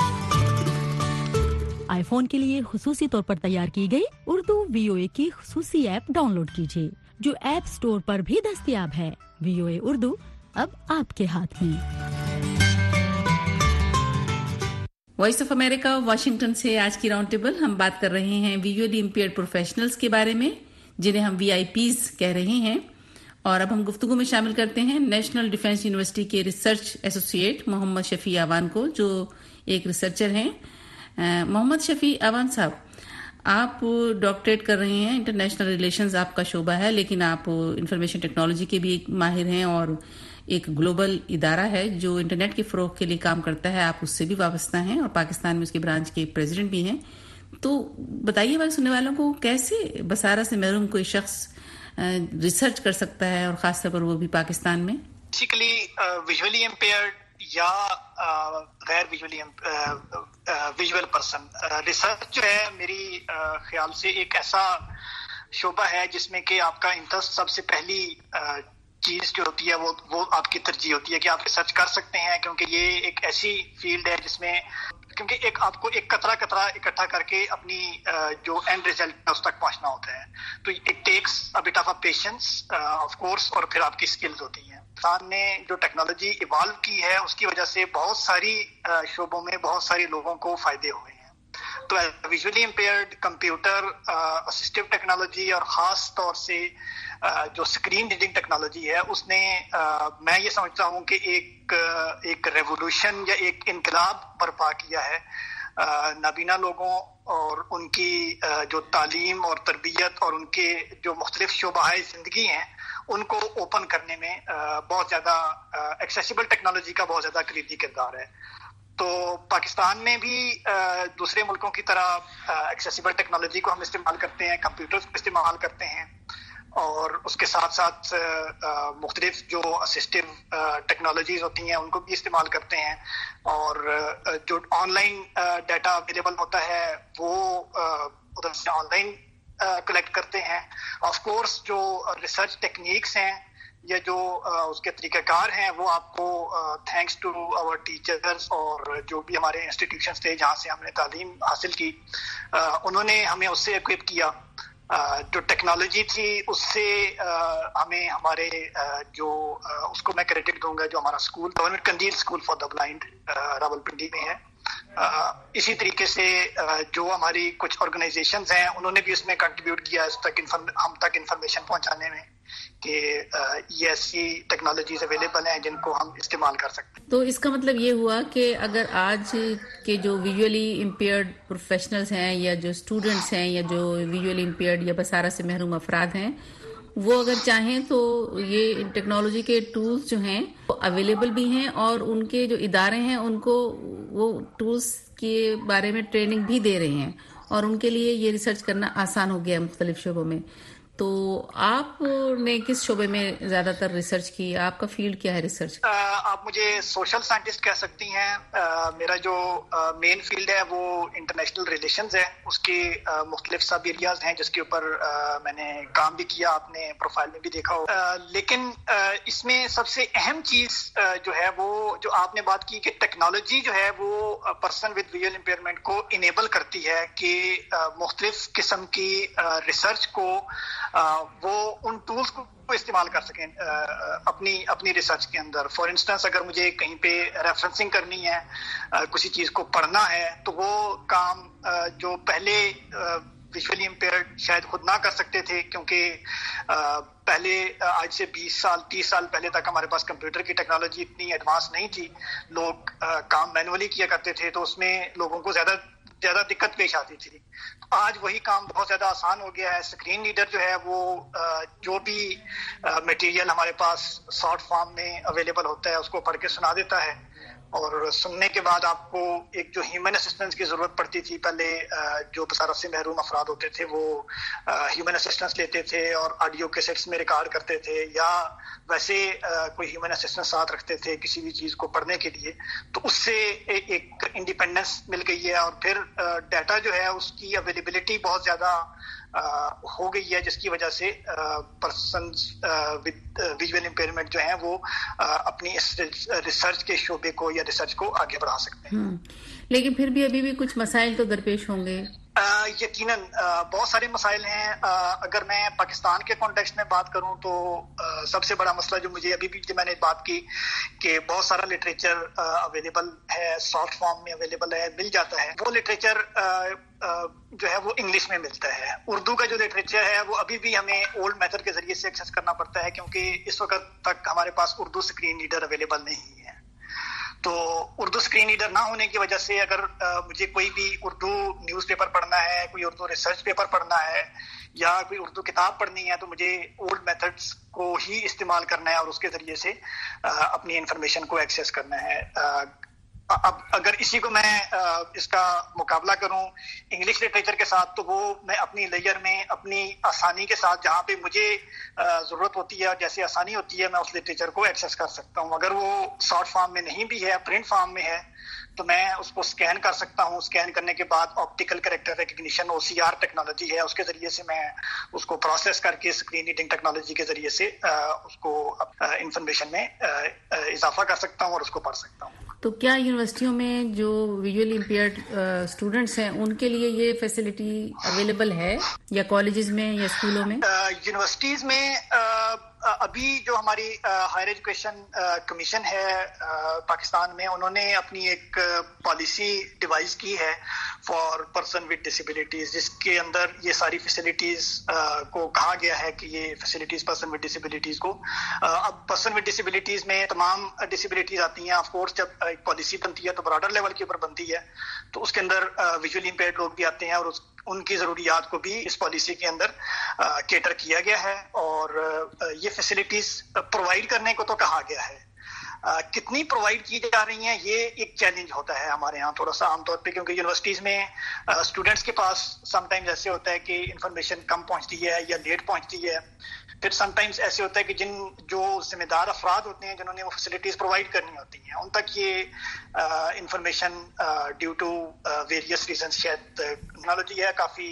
آئی فون کے لیے خصوصی طور پر تیار کی گئی اردو وی او اے کی خصوصی ایپ ڈاؤن لوڈ کیجیے, جو ایپ سٹور پر بھی دستیاب ہے. وی او اے اردو اب آپ کے ہاتھ میں. وائس آف امریکہ واشنگٹن سے آج کی راؤنڈ ٹیبل ہم بات کر رہے ہیں ویژولی امپیئرڈ پروفیشنلز کے بارے میں, جنہیں ہم وی آئی پیز کہہ رہے ہیں. اور اب ہم گفتگو میں شامل کرتے ہیں نیشنل ڈیفنس یونیورسٹی کے ریسرچ ایسوسیٹ محمد شفیع آوان کو, جو ایک ریسرچر ہیں. محمد شفیع آوان صاحب, آپ ڈاکٹریٹ کر رہے ہیں, انٹرنیشنل ریلیشنز آپ کا شعبہ ہے, لیکن آپ انفارمیشن ٹیکنالوجی کے بھی ایک ماہر ہیں, اور ایک گلوبل ادارہ ہے جو انٹرنیٹ کے فروغ کے لیے کام کرتا ہے, آپ اس سے بھی وابستہ ہیں, اور پاکستان میں اس کے برانچ کے پریزیڈنٹ بھی ہیں. تو بتائیے ہمارے سننے والوں کو, کیسے بصارت سے محروم کوئی شخص ریسرچ کر سکتا ہے, اور خاص طور پر وہ بھی پاکستان میں؟ بیسیکلی ویژولی امپیئرڈ یا غیر ویژولی ویژول پرسن, ریسرچ جو ہے میری خیال سے ایک ایسا شعبہ ہے جس میں کہ آپ کا انٹرسٹ سب سے پہلی چیز جو ہوتی ہے وہ وہ آپ کی ترجیح ہوتی ہے کہ آپ ریسرچ کر سکتے ہیں, کیونکہ یہ ایک ایسی فیلڈ ہے جس میں کیونکہ ایک آپ کو ایک قطرہ قطرہ اکٹھا کر کے اپنی جو اینڈ ریزلٹ ہے اس تک پہنچنا ہوتا ہے. تو it takes a bit of a patience of course, اور پھر آپ کی اسکلز ہوتی ہیں. انسان نے جو ٹیکنالوجی ایوالو کی ہے اس کی وجہ سے بہت ساری شعبوں میں بہت سارے لوگوں کو فائدے ہوئے ہیں. تو visually impaired computer assistive technology اور خاص طور سے جو اسکرین ریڈنگ ٹیکنالوجی ہے, اس نے میں یہ سمجھتا ہوں کہ ایک ایک ریولوشن یا ایک انقلاب برپا کیا ہے نابینا لوگوں اور ان کی جو تعلیم اور تربیت اور ان کے جو مختلف شعبہ زندگی ہیں ان کو اوپن کرنے میں بہت زیادہ ایکسیسیبل ٹیکنالوجی کا بہت زیادہ کلیدی کردار ہے. تو پاکستان میں بھی دوسرے ملکوں کی طرح ایکسیسیبل ٹیکنالوجی کو ہم استعمال کرتے ہیں, کمپیوٹرز کو استعمال کرتے ہیں, اور اس کے ساتھ ساتھ مختلف جو اسسٹیو ٹیکنالوجیز ہوتی ہیں ان کو بھی استعمال کرتے ہیں, اور جو آن لائن ڈیٹا اویلیبل ہوتا ہے وہ ادھر سے آن لائن کلیکٹ کرتے ہیں. آف کورس جو ریسرچ ٹیکنیکس ہیں یا جو اس کے طریقہ کار ہیں وہ آپ کو تھینکس ٹو آور ٹیچرز اور جو بھی ہمارے انسٹیٹیوشنز تھے جہاں سے ہم نے تعلیم حاصل کی, انہوں نے ہمیں اس سے اکوپ کیا. جو ٹیکنالوجی تھی اس سے ہمیں ہمارے جو اس کو میں کریڈٹ دوں گا جو ہمارا school government Qandeel school for the blind Rawalpindi میں ہے, اسی طریقے سے جو ہماری کچھ آرگنائزیشنز ہیں انہوں نے بھی اس میں کنٹریبیوٹ کیا اس تک ہم تک انفارمیشن پہنچانے میں کہ یہ ایسی ٹیکنالوجیز اویلیبل ہیں جن کو ہم استعمال کر سکتے ہیں. تو اس کا مطلب یہ ہوا کہ اگر آج کے جو ویژولی امپیئرڈ پروفیشنلز ہیں یا جو اسٹوڈنٹس ہیں یا جو ویژولی امپیئرڈ یا بصارت سے محروم افراد ہیں, وہ اگر چاہیں تو یہ ٹیکنالوجی کے ٹولز جو ہیں وہ اویلیبل بھی ہیں, اور ان کے جو ادارے ہیں ان کو وہ ٹولز کے بارے میں ٹریننگ بھی دے رہے ہیں, اور ان کے لیے یہ ریسرچ کرنا آسان ہو گیا مختلف شعبوں میں. تو آپ نے کس شعبے میں زیادہ تر ریسرچ کی؟ آپ کا فیلڈ کیا ہے ریسرچ؟ آپ مجھے سوشل سائنٹسٹ کہہ سکتی ہیں. میرا جو مین فیلڈ ہے وہ انٹرنیشنل ریلیشنز ہے, اس کے مختلف سب ایریاز ہیں جس کے اوپر میں نے کام بھی کیا, آپ نے پروفائل میں بھی دیکھا ہو. لیکن اس میں سب سے اہم چیز جو ہے وہ جو آپ نے بات کی کہ ٹیکنالوجی جو ہے وہ پرسن ود ویژول امپیئرمنٹ کو انیبل کرتی ہے کہ مختلف قسم کی ریسرچ کو وہ ان ٹولز کو استعمال کر سکیں اپنی اپنی ریسرچ کے اندر. فار انسٹنس اگر مجھے کہیں پہ ریفرنسنگ کرنی ہے, کسی چیز کو پڑھنا ہے, تو وہ کام جو پہلے ویژولی امپیئرڈ شاید خود نہ کر سکتے تھے, کیونکہ پہلے آج سے بیس سال تیس سال پہلے تک ہمارے پاس کمپیوٹر کی ٹیکنالوجی اتنی ایڈوانس نہیں تھی, لوگ کام مینولی کیا کرتے تھے, تو اس میں لوگوں کو زیادہ زیادہ دقت پیش آتی تھی. آج وہی کام بہت زیادہ آسان ہو گیا ہے. اسکرین ریڈر جو ہے وہ جو بھی مٹیریل ہمارے پاس شارٹ فارم میں اویلیبل ہوتا ہے اس کو پڑھ کے سنا دیتا ہے, اور سننے کے بعد آپ کو ایک جو ہیومن اسسٹنس کی ضرورت پڑتی تھی, پہلے جو بصارت سے محروم افراد ہوتے تھے وہ ہیومن اسسٹنس لیتے تھے اور آڈیو کیسٹس میں ریکارڈ کرتے تھے, یا ویسے کوئی ہیومن اسسٹنس ساتھ رکھتے تھے کسی بھی چیز کو پڑھنے کے لیے. تو اس سے ایک انڈیپینڈنس مل گئی ہے, اور پھر ڈیٹا جو ہے اس کی اویلیبلٹی بہت زیادہ ہو گئی ہے, جس کی وجہ سے پرسنز ود ویژول امپیئرمنٹ جو ہیں وہ اپنی اس ریسرچ کے شعبے کو یا ریسرچ کو آگے بڑھا سکتے ہیں. لیکن پھر بھی ابھی بھی کچھ مسائل تو درپیش ہوں گے. یقیناً بہت سارے مسائل ہیں. اگر میں پاکستان کے کانٹیکسٹ میں بات کروں تو سب سے بڑا مسئلہ جو مجھے ابھی بھی جو میں نے بات کی کہ بہت سارا لٹریچر اویلیبل ہے, سافٹ فارم میں اویلیبل ہے, مل جاتا ہے. وہ لٹریچر جو ہے وہ انگلش میں ملتا ہے. اردو کا جو لٹریچر ہے وہ ابھی بھی ہمیں اولڈ میتھڈ کے ذریعے سے ایکسیس کرنا پڑتا ہے, کیونکہ اس وقت تک ہمارے پاس اردو اسکرین ریڈر اویلیبل نہیں ہے. تو اردو اسکرین ریڈر نہ ہونے کی وجہ سے اگر مجھے کوئی بھی اردو نیوز پیپر پڑھنا ہے, کوئی اردو ریسرچ پیپر پڑھنا ہے, یا کوئی اردو کتاب پڑھنی ہے, تو مجھے اولڈ میتھڈس کو ہی استعمال کرنا ہے اور اس کے ذریعے سے اپنی انفارمیشن کو ایکسیس کرنا ہے. اب اگر اسی کو میں اس کا مقابلہ کروں انگلش لٹریچر کے ساتھ, تو وہ میں اپنی لیئر میں اپنی آسانی کے ساتھ جہاں پہ مجھے ضرورت ہوتی ہے اور جیسے آسانی ہوتی ہے میں اس لٹریچر کو ایکسیس کر سکتا ہوں. اگر وہ شارٹ فارم میں نہیں بھی ہے, پرنٹ فارم میں ہے, تو میں اس کو اسکین کر سکتا ہوں. اسکین کرنے کے بعد optical character recognition O C R technology ہے, اس کے ذریعے سے میں اس کو پروسیس کر کے اسکرین ریڈنگ ٹیکنالوجی کے ذریعے سے اس کو انفارمیشن میں اضافہ کر سکتا ہوں اور اس کو پڑھ سکتا ہوں. تو کیا یونیورسٹیوں میں جو ویژولی امپیئرڈ اسٹوڈنٹس ہیں ان کے لیے یہ فیسلٹی اویلیبل ہے, یا کالجز میں یا اسکولوں میں؟ یونیورسٹیز میں ابھی جو ہماری ہائر ایجوکیشن کمیشن ہے پاکستان میں, انہوں نے اپنی ایک پالیسی ڈیوائز کی ہے فار پرسن ود ڈسیبلٹیز, جس کے اندر یہ ساری فیسلٹیز کو کہا گیا ہے کہ یہ فیسلٹیز پرسن ود ڈسیبلٹیز کو. اب پرسن ود ڈسیبلٹیز میں تمام ڈسیبلٹیز آتی ہیں. آف کورس جب ایک پالیسی بنتی ہے تو براڈر لیول کے اوپر بنتی ہے, تو اس کے اندر ویژولی امپیئرڈ لوگ بھی آتے ہیں, اور اس ان کی ضروریات کو بھی اس پالیسی کے اندر کیٹر کیا گیا ہے, اور یہ فیسلٹیز پرووائڈ کرنے کو تو کہا گیا ہے. کتنی پرووائڈ کی جا رہی ہیں یہ ایک چیلنج ہوتا ہے ہمارے ہاں تھوڑا سا عام طور پہ, کیونکہ یونیورسٹیز میں اسٹوڈنٹس کے پاس سم ٹائمز ایسے ہوتا ہے کہ انفارمیشن کم پہنچتی ہے یا لیٹ پہنچتی ہے. پھر سم ٹائمز ایسے ہوتا ہے کہ جن جو ذمہ دار افراد ہوتے ہیں جنہوں نے وہ فیسلٹیز پرووائڈ کرنی ہوتی ہیں, ان تک یہ information due to various reasons, شاید ٹیکنالوجی ہے کافی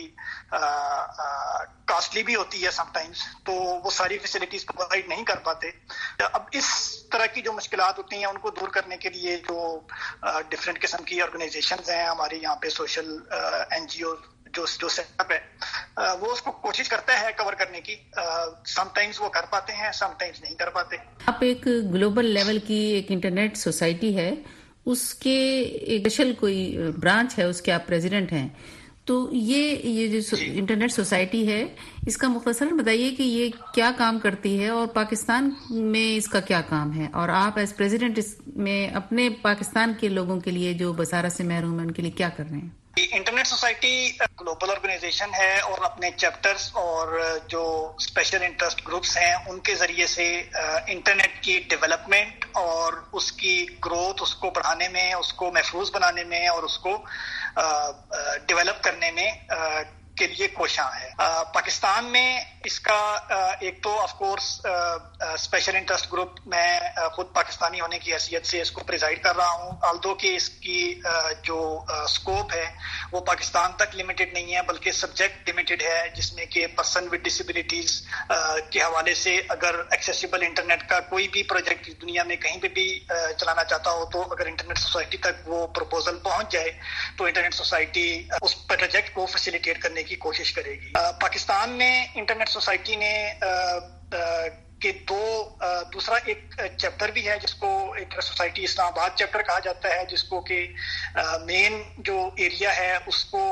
کاسٹلی بھی ہوتی ہے سم ٹائمز, تو وہ ساری فیسلٹیز پرووائڈ نہیں کر پاتے. اب اس طرح کی جو مشکلات ہوتی ہیں ان کو دور کرنے کے لیے جو ڈفرینٹ قسم کی آرگنائزیشنز ہیں ہمارے یہاں پہ, سوشل این جی او جو جو سیٹ اپ ہے وہ اس کو کوشش کرتا ہے کور کرنے کی. سم ٹائمز وہ کر پاتے ہیں, سم ٹائمز نہیں کر پاتے. آپ ایک گلوبل لیول کی ایک انٹرنیٹ سوسائٹی ہے, اس کے ایک اسپیشل کوئی برانچ ہے, اس کے آپ پریزیڈنٹ ہیں, تو یہ یہ جو انٹرنیٹ سوسائٹی ہے اس کا مختصراً بتائیے کہ یہ کیا کام کرتی ہے اور پاکستان میں اس کا کیا کام ہے, اور آپ ایز پریزیڈنٹ اس میں اپنے پاکستان کے لوگوں کے لیے جو بصارت سے محروم ہیں ان کے لیے کیا کر رہے ہیں؟ انٹرنیٹ سوسائٹی گلوبل آرگنائزیشن ہے, اور اپنے چیپٹرز اور جو اسپیشل انٹرسٹ گروپس ہیں ان کے ذریعے سے انٹرنیٹ کی ڈیولپمنٹ اور اس کی گروتھ, اس کو بڑھانے میں, اس کو محفوظ بنانے میں اور اس کو ڈیولپ کرنے میں کے لیے کوشاں ہے. پاکستان میں اس کا ایک تو of course special interest group, میں خود پاکستانی ہونے کی حیثیت سے اس کو پریزائڈ کر رہا ہوں, آلدو کہ اس کی جو اسکوپ ہے وہ پاکستان تک لمیٹڈ نہیں ہے بلکہ سبجیکٹ لمیٹڈ ہے, جس میں کہ پرسن ود ڈسیبلٹیز کے حوالے سے اگر ایکسیسیبل انٹرنیٹ کا کوئی بھی پروجیکٹ دنیا میں کہیں پہ بھی چلانا چاہتا ہو, تو اگر انٹرنیٹ سوسائٹی تک وہ پروپوزل پہنچ جائے تو انٹرنیٹ سوسائٹی اس پروجیکٹ کو فیسیلیٹیٹ کرنے کی کوشش کرے گی. پاکستان میں انٹرنیٹ سوسائٹی نے کہ دو دوسرا ایک چیپٹر بھی ہے جس کو انٹرنیٹ سوسائٹی اسلام آباد چیپٹر کہا جاتا ہے، جس کو کہ مین جو ایریا ہے اس کو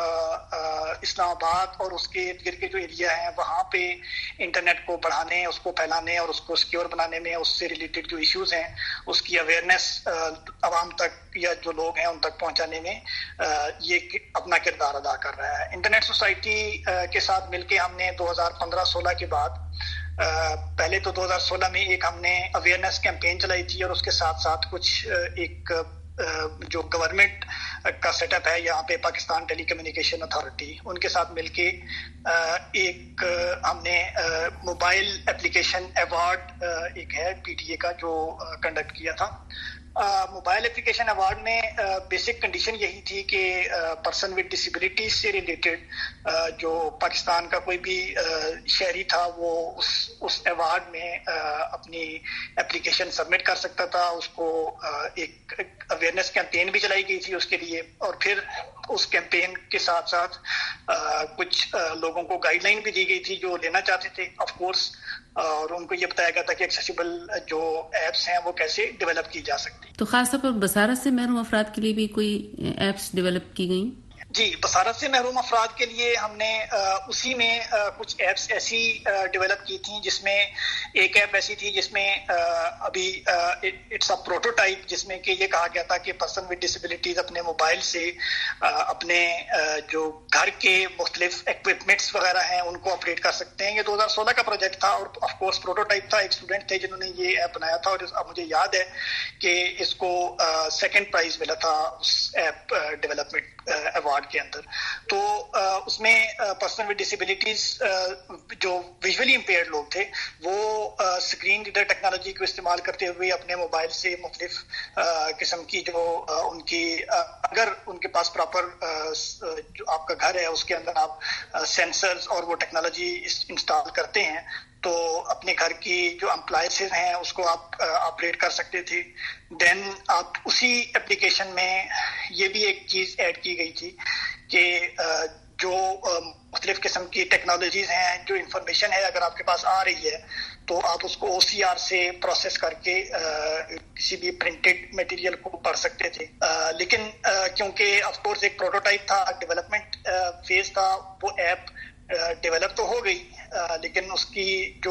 اسلام آباد اور اس کے ارد گرد کے جو ایریا ہیں وہاں پہ انٹرنیٹ کو بڑھانے، اس کو پھیلانے اور اس کو سیکیور بنانے میں اس سے ریلیٹڈ جو ایشوز ہیں اس کی اویئرنیس عوام تک یا جو لوگ ہیں ان تک پہنچانے میں یہ اپنا کردار ادا کر رہا ہے۔ انٹرنیٹ سوسائٹی کے ساتھ مل کے ہم نے دو ہزار پندرہ سولہ کے بعد پہلے تو دو ہزار سولہ میں ایک ہم نے اویئرنیس کیمپین چلائی تھی اور اس کے ساتھ ساتھ کچھ ایک جو گورنمنٹ کا سیٹ اپ ہے یہاں پہ پاکستان ٹیلی کمیونیکیشن اتھارٹی، ان کے ساتھ مل کے ایک ہم نے موبائل اپلیکیشن ایوارڈ ایک ہے پی ٹی اے کا جو کنڈکٹ کیا تھا۔ موبائل اپلیکیشن ایوارڈ میں بیسک کنڈیشن یہی تھی کہ پرسن ود ڈسیبلٹیز سے ریلیٹڈ جو پاکستان کا کوئی بھی شہری تھا وہ اس اس ایوارڈ میں اپنی اپلیکیشن سبمٹ کر سکتا تھا۔ اس کو ایک اویئرنیس کیمپین بھی چلائی گئی تھی اس کے لیے، اور پھر اس کیمپین کے ساتھ ساتھ کچھ لوگوں کو گائیڈ لائن بھی دی گئی تھی جو لینا چاہتے تھے آف کورس، اور ان کو یہ بتایا گیا تھا کہ ایکسیسیبل جو ایپس ہیں وہ کیسے ڈیولپ کی جا سکتی۔ تو خاص طور پر بصارت سے محروم افراد کے لیے بھی کوئی ایپس ڈیولپ کی گئیں؟ جی، بصارت سے محروم افراد کے لیے ہم نے اسی میں کچھ ایپس ایسی ڈیولپ کی تھیں، جس میں ایک ایپ ایسی تھی جس میں ابھی اٹس اے پروٹوٹائپ، جس میں کہ یہ کہا گیا تھا کہ پرسن ود ڈسیبلٹیز اپنے موبائل سے اپنے جو گھر کے مختلف ایکوپمنٹس وغیرہ ہیں ان کو اپڈیٹ کر سکتے ہیں۔ یہ دو ہزار سولہ کا پروجیکٹ تھا اور آف کورس پروٹوٹائپ تھا، ایک اسٹوڈنٹ تھے جنہوں نے یہ ایپ بنایا تھا، اور اب مجھے یاد ہے کہ اس کو سیکنڈ پرائز ملا تھا اس ایپ ڈیولپمنٹ ایوارڈ کے اندر۔ تو اس میں پرسن ود ڈسیبلٹیز جو ویژولی امپیئرڈ لوگ تھے وہ اسکرین ریڈر ٹیکنالوجی کو استعمال کرتے ہوئے اپنے موبائل سے مختلف قسم کی جو ان کی اگر ان کے پاس پراپر جو آپ کا گھر ہے اس کے اندر آپ سینسرز اور وہ ٹیکنالوجی انسٹال کرتے ہیں تو اپنے گھر کی جو امپلائنسز ہیں اس کو آپ آپریٹ کر سکتے تھے۔ دین آپ اسی اپلیکیشن میں یہ بھی ایک چیز ایڈ کی گئی تھی کہ جو مختلف قسم کی ٹیکنالوجیز ہیں، جو انفارمیشن ہے اگر آپ کے پاس آ رہی ہے تو آپ اس کو او سی آر سے پروسیس کر کے کسی بھی پرنٹڈ مٹیریل کو پڑھ سکتے تھے۔ لیکن کیونکہ آف کورس ایک پروٹوٹائپ تھا، ڈیولپمنٹ فیز تھا، وہ ایپ ڈیولپ تو ہو گئی لیکن اس کی جو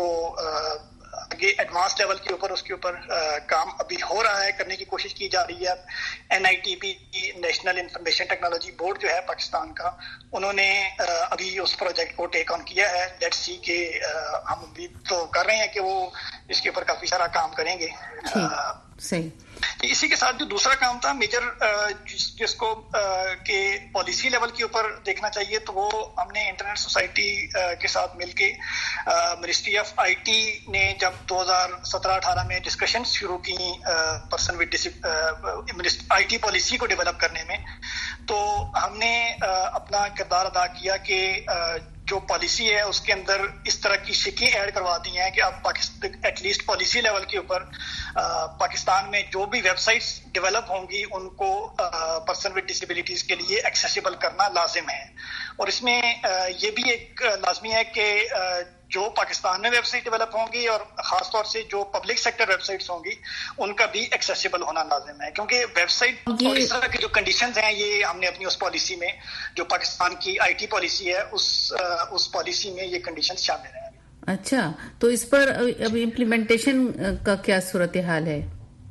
آگے ایڈوانس لیول کے اوپر اس کے اوپر کام ابھی ہو رہا ہے، کرنے کی کوشش کی جا رہی ہے۔ N I T B national information technology board جو ہے پاکستان کا، انہوں نے ابھی اس پروجیکٹ کو ٹیک آن کیا ہے۔ لیٹس سی کہ ہم امید تو کر رہے ہیں کہ وہ اس کے اوپر کافی سارا کام کریں گے۔ صحیح۔ اسی کے ساتھ جو دوسرا کام تھا میجر جس کو کہ پالیسی لیول کے اوپر دیکھنا چاہیے، تو وہ ہم نے انٹرنیٹ سوسائٹی کے ساتھ مل کے منسٹری آف آئی ٹی نے جب دو ہزار سترہ اٹھارہ میں ڈسکشنز شروع کی person with I T policy کو ڈیولپ کرنے میں، تو ہم نے اپنا کردار ادا کیا کہ جو پالیسی ہے اس کے اندر اس طرح کی شکیں ایڈ کروا دی ہیں کہ اب Pakistan at least policy level کے اوپر پاکستان میں جو بھی ویب سائٹس ڈیولپ ہوں گی ان کو پرسن ود ڈسیبلٹیز کے لیے ایکسیسیبل کرنا لازم ہے۔ اور اس میں یہ بھی ایک لازمی ہے کہ جو پاکستان میں ویب سائٹ ڈیولپ ہوں گی اور خاص طور سے جو پبلک سیکٹر ویب سائٹس ہوں گی ان کا بھی ایکسیسیبل ہونا لازم ہے، کیونکہ ویب سائٹ اور اس طرح کی جو کنڈیشنز ہیں یہ ہم نے اپنی اس پالیسی میں جو پاکستان کی آئی ٹی پالیسی ہے اس اس پالیسی میں یہ کنڈیشنز شامل ہیں۔ اچھا، تو اس پر ابھی امپلیمنٹیشن کا کیا صورتحال ہے؟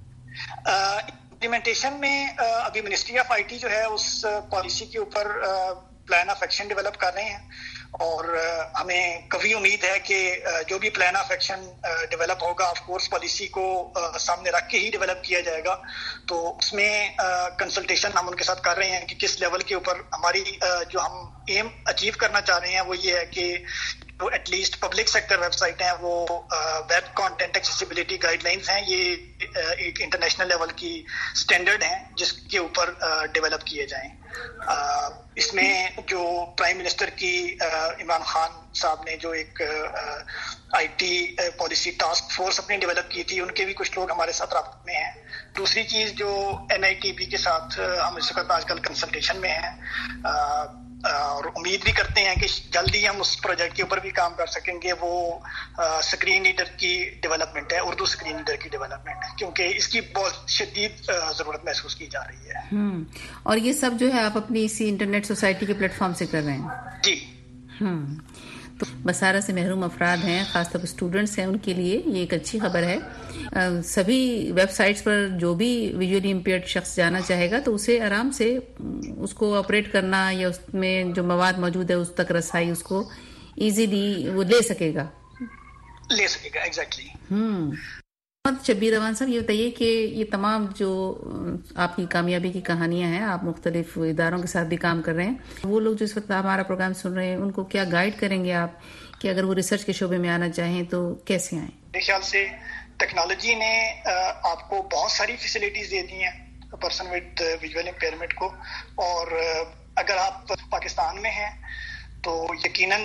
امپلیمنٹیشن میں ابھی منسٹری آف آئی ٹی جو ہے اس پالیسی کے اوپر پلان آف ایکشن ڈیولپ کر رہے ہیں، اور ہمیں کبھی امید ہے کہ جو بھی پلان آف ایکشن ڈیولپ ہوگا آف کورس پالیسی کو سامنے رکھ کے ہی ڈیولپ کیا جائے گا۔ تو اس میں کنسلٹیشن ہم ان کے ساتھ کر رہے ہیں کہ کس لیول کے اوپر ہماری جو ہم ایم اچیو کرنا چاہ رہے ہیں وہ یہ ہے کہ جو at least public sector website ہیں وہ web content accessibility guidelines ہیں، یہ ایک انٹرنیشنل لیول کی اسٹینڈرڈ ہیں جس کے اوپر ڈیولپ کیے جائیں۔ اس میں جو پرائم منسٹر کی عمران خان صاحب نے جو ایک I T policy task force اپنی ڈیولپ کی تھی، ان کے بھی کچھ لوگ ہمارے ساتھ رابطے میں ہیں۔ دوسری چیز جو این آئی ٹی بی کے ساتھ ہم اس وقت آج کل کنسلٹیشن میں ہیں، اور امید بھی کرتے ہیں کہ جلدی ہم اس پروجیکٹ کے اوپر بھی کام کر سکیں گے. وہ اسکرین ریڈر کی ڈیولپمنٹ ہے, اردو اسکرین ریڈر کی ڈیولپمنٹ ہے, کیونکہ اس کی بہت شدید ضرورت محسوس کی جا رہی ہے. ہم اور یہ سب جو ہے آپ اپنی اسی انٹرنیٹ سوسائٹی کے پلیٹ فارم سے کر رہے ہیں؟ جی. ہم تو بصارت سے محروم افراد ہیں, خاص طور پر اسٹوڈنٹس ہیں, ان کے لیے یہ ایک اچھی خبر ہے. سبھی ویب سائٹس پر جو بھی ویژولی امپیئرڈ شخص جانا چاہے گا تو اسے آرام سے اس کو آپریٹ کرنا یا اس میں جو مواد موجود ہے اس تک رسائی اس کو ایزیلی وہ لے سکے گا لے سکے گا ایگزیکٹلی. ہم شبیر روان صاحب, یہ بتائیے کہ یہ تمام جو آپ کی کامیابی کی کہانیاں ہیں, آپ مختلف اداروں کے ساتھ بھی کام کر رہے ہیں, وہ لوگ جو اس وقت ہمارا پروگرام سن رہے ہیں ان کو کیا گائیڈ کریں گے آپ کہ اگر وہ ریسرچ کے شعبے میں آنا چاہیں تو کیسے آئیں؟ میرے خیال سے ٹیکنالوجی نے آپ کو بہت ساری فیسلٹیز دے دی ہیں پرسن ود ویژول امپیئرمنٹ کو, اور اگر آپ پاکستان میں ہیں تو یقیناً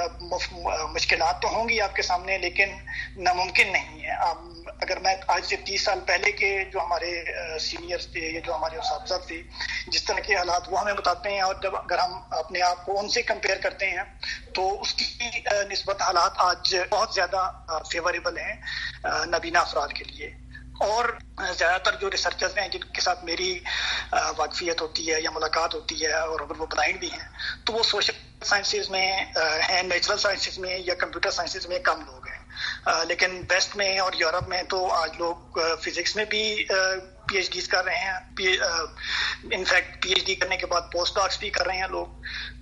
مشکلات تو ہوں گی آپ کے سامنے, لیکن ناممکن نہیں ہے. آپ اگر میں آج سے تیس سال پہلے کے جو ہمارے سینئرز تھے یا جو ہمارے اساتذہ تھے جس طرح کے حالات وہ ہمیں بتاتے ہیں, اور جب اگر ہم اپنے آپ کو ان سے کمپیئر کرتے ہیں تو اس کی نسبت حالات آج بہت زیادہ فیوریبل ہیں نابینا افراد کے لیے. اور زیادہ تر جو ریسرچرز ہیں جن کے ساتھ میری واقفیت ہوتی ہے یا ملاقات ہوتی ہے, اور اگر وہ بلائنڈ بھی ہیں تو وہ سوشل سائنسز میں ہیں, نیچرل سائنسز میں یا کمپیوٹر سائنسز میں کم لوگ ہیں. لیکن ویسٹ میں اور یورپ میں تو آج لوگ فزکس میں بھی پی ایچ ڈیز کر رہے ہیں, انفیکٹ پی ایچ ڈی کرنے کے بعد پوسٹ ڈاکس بھی کر رہے ہیں لوگ.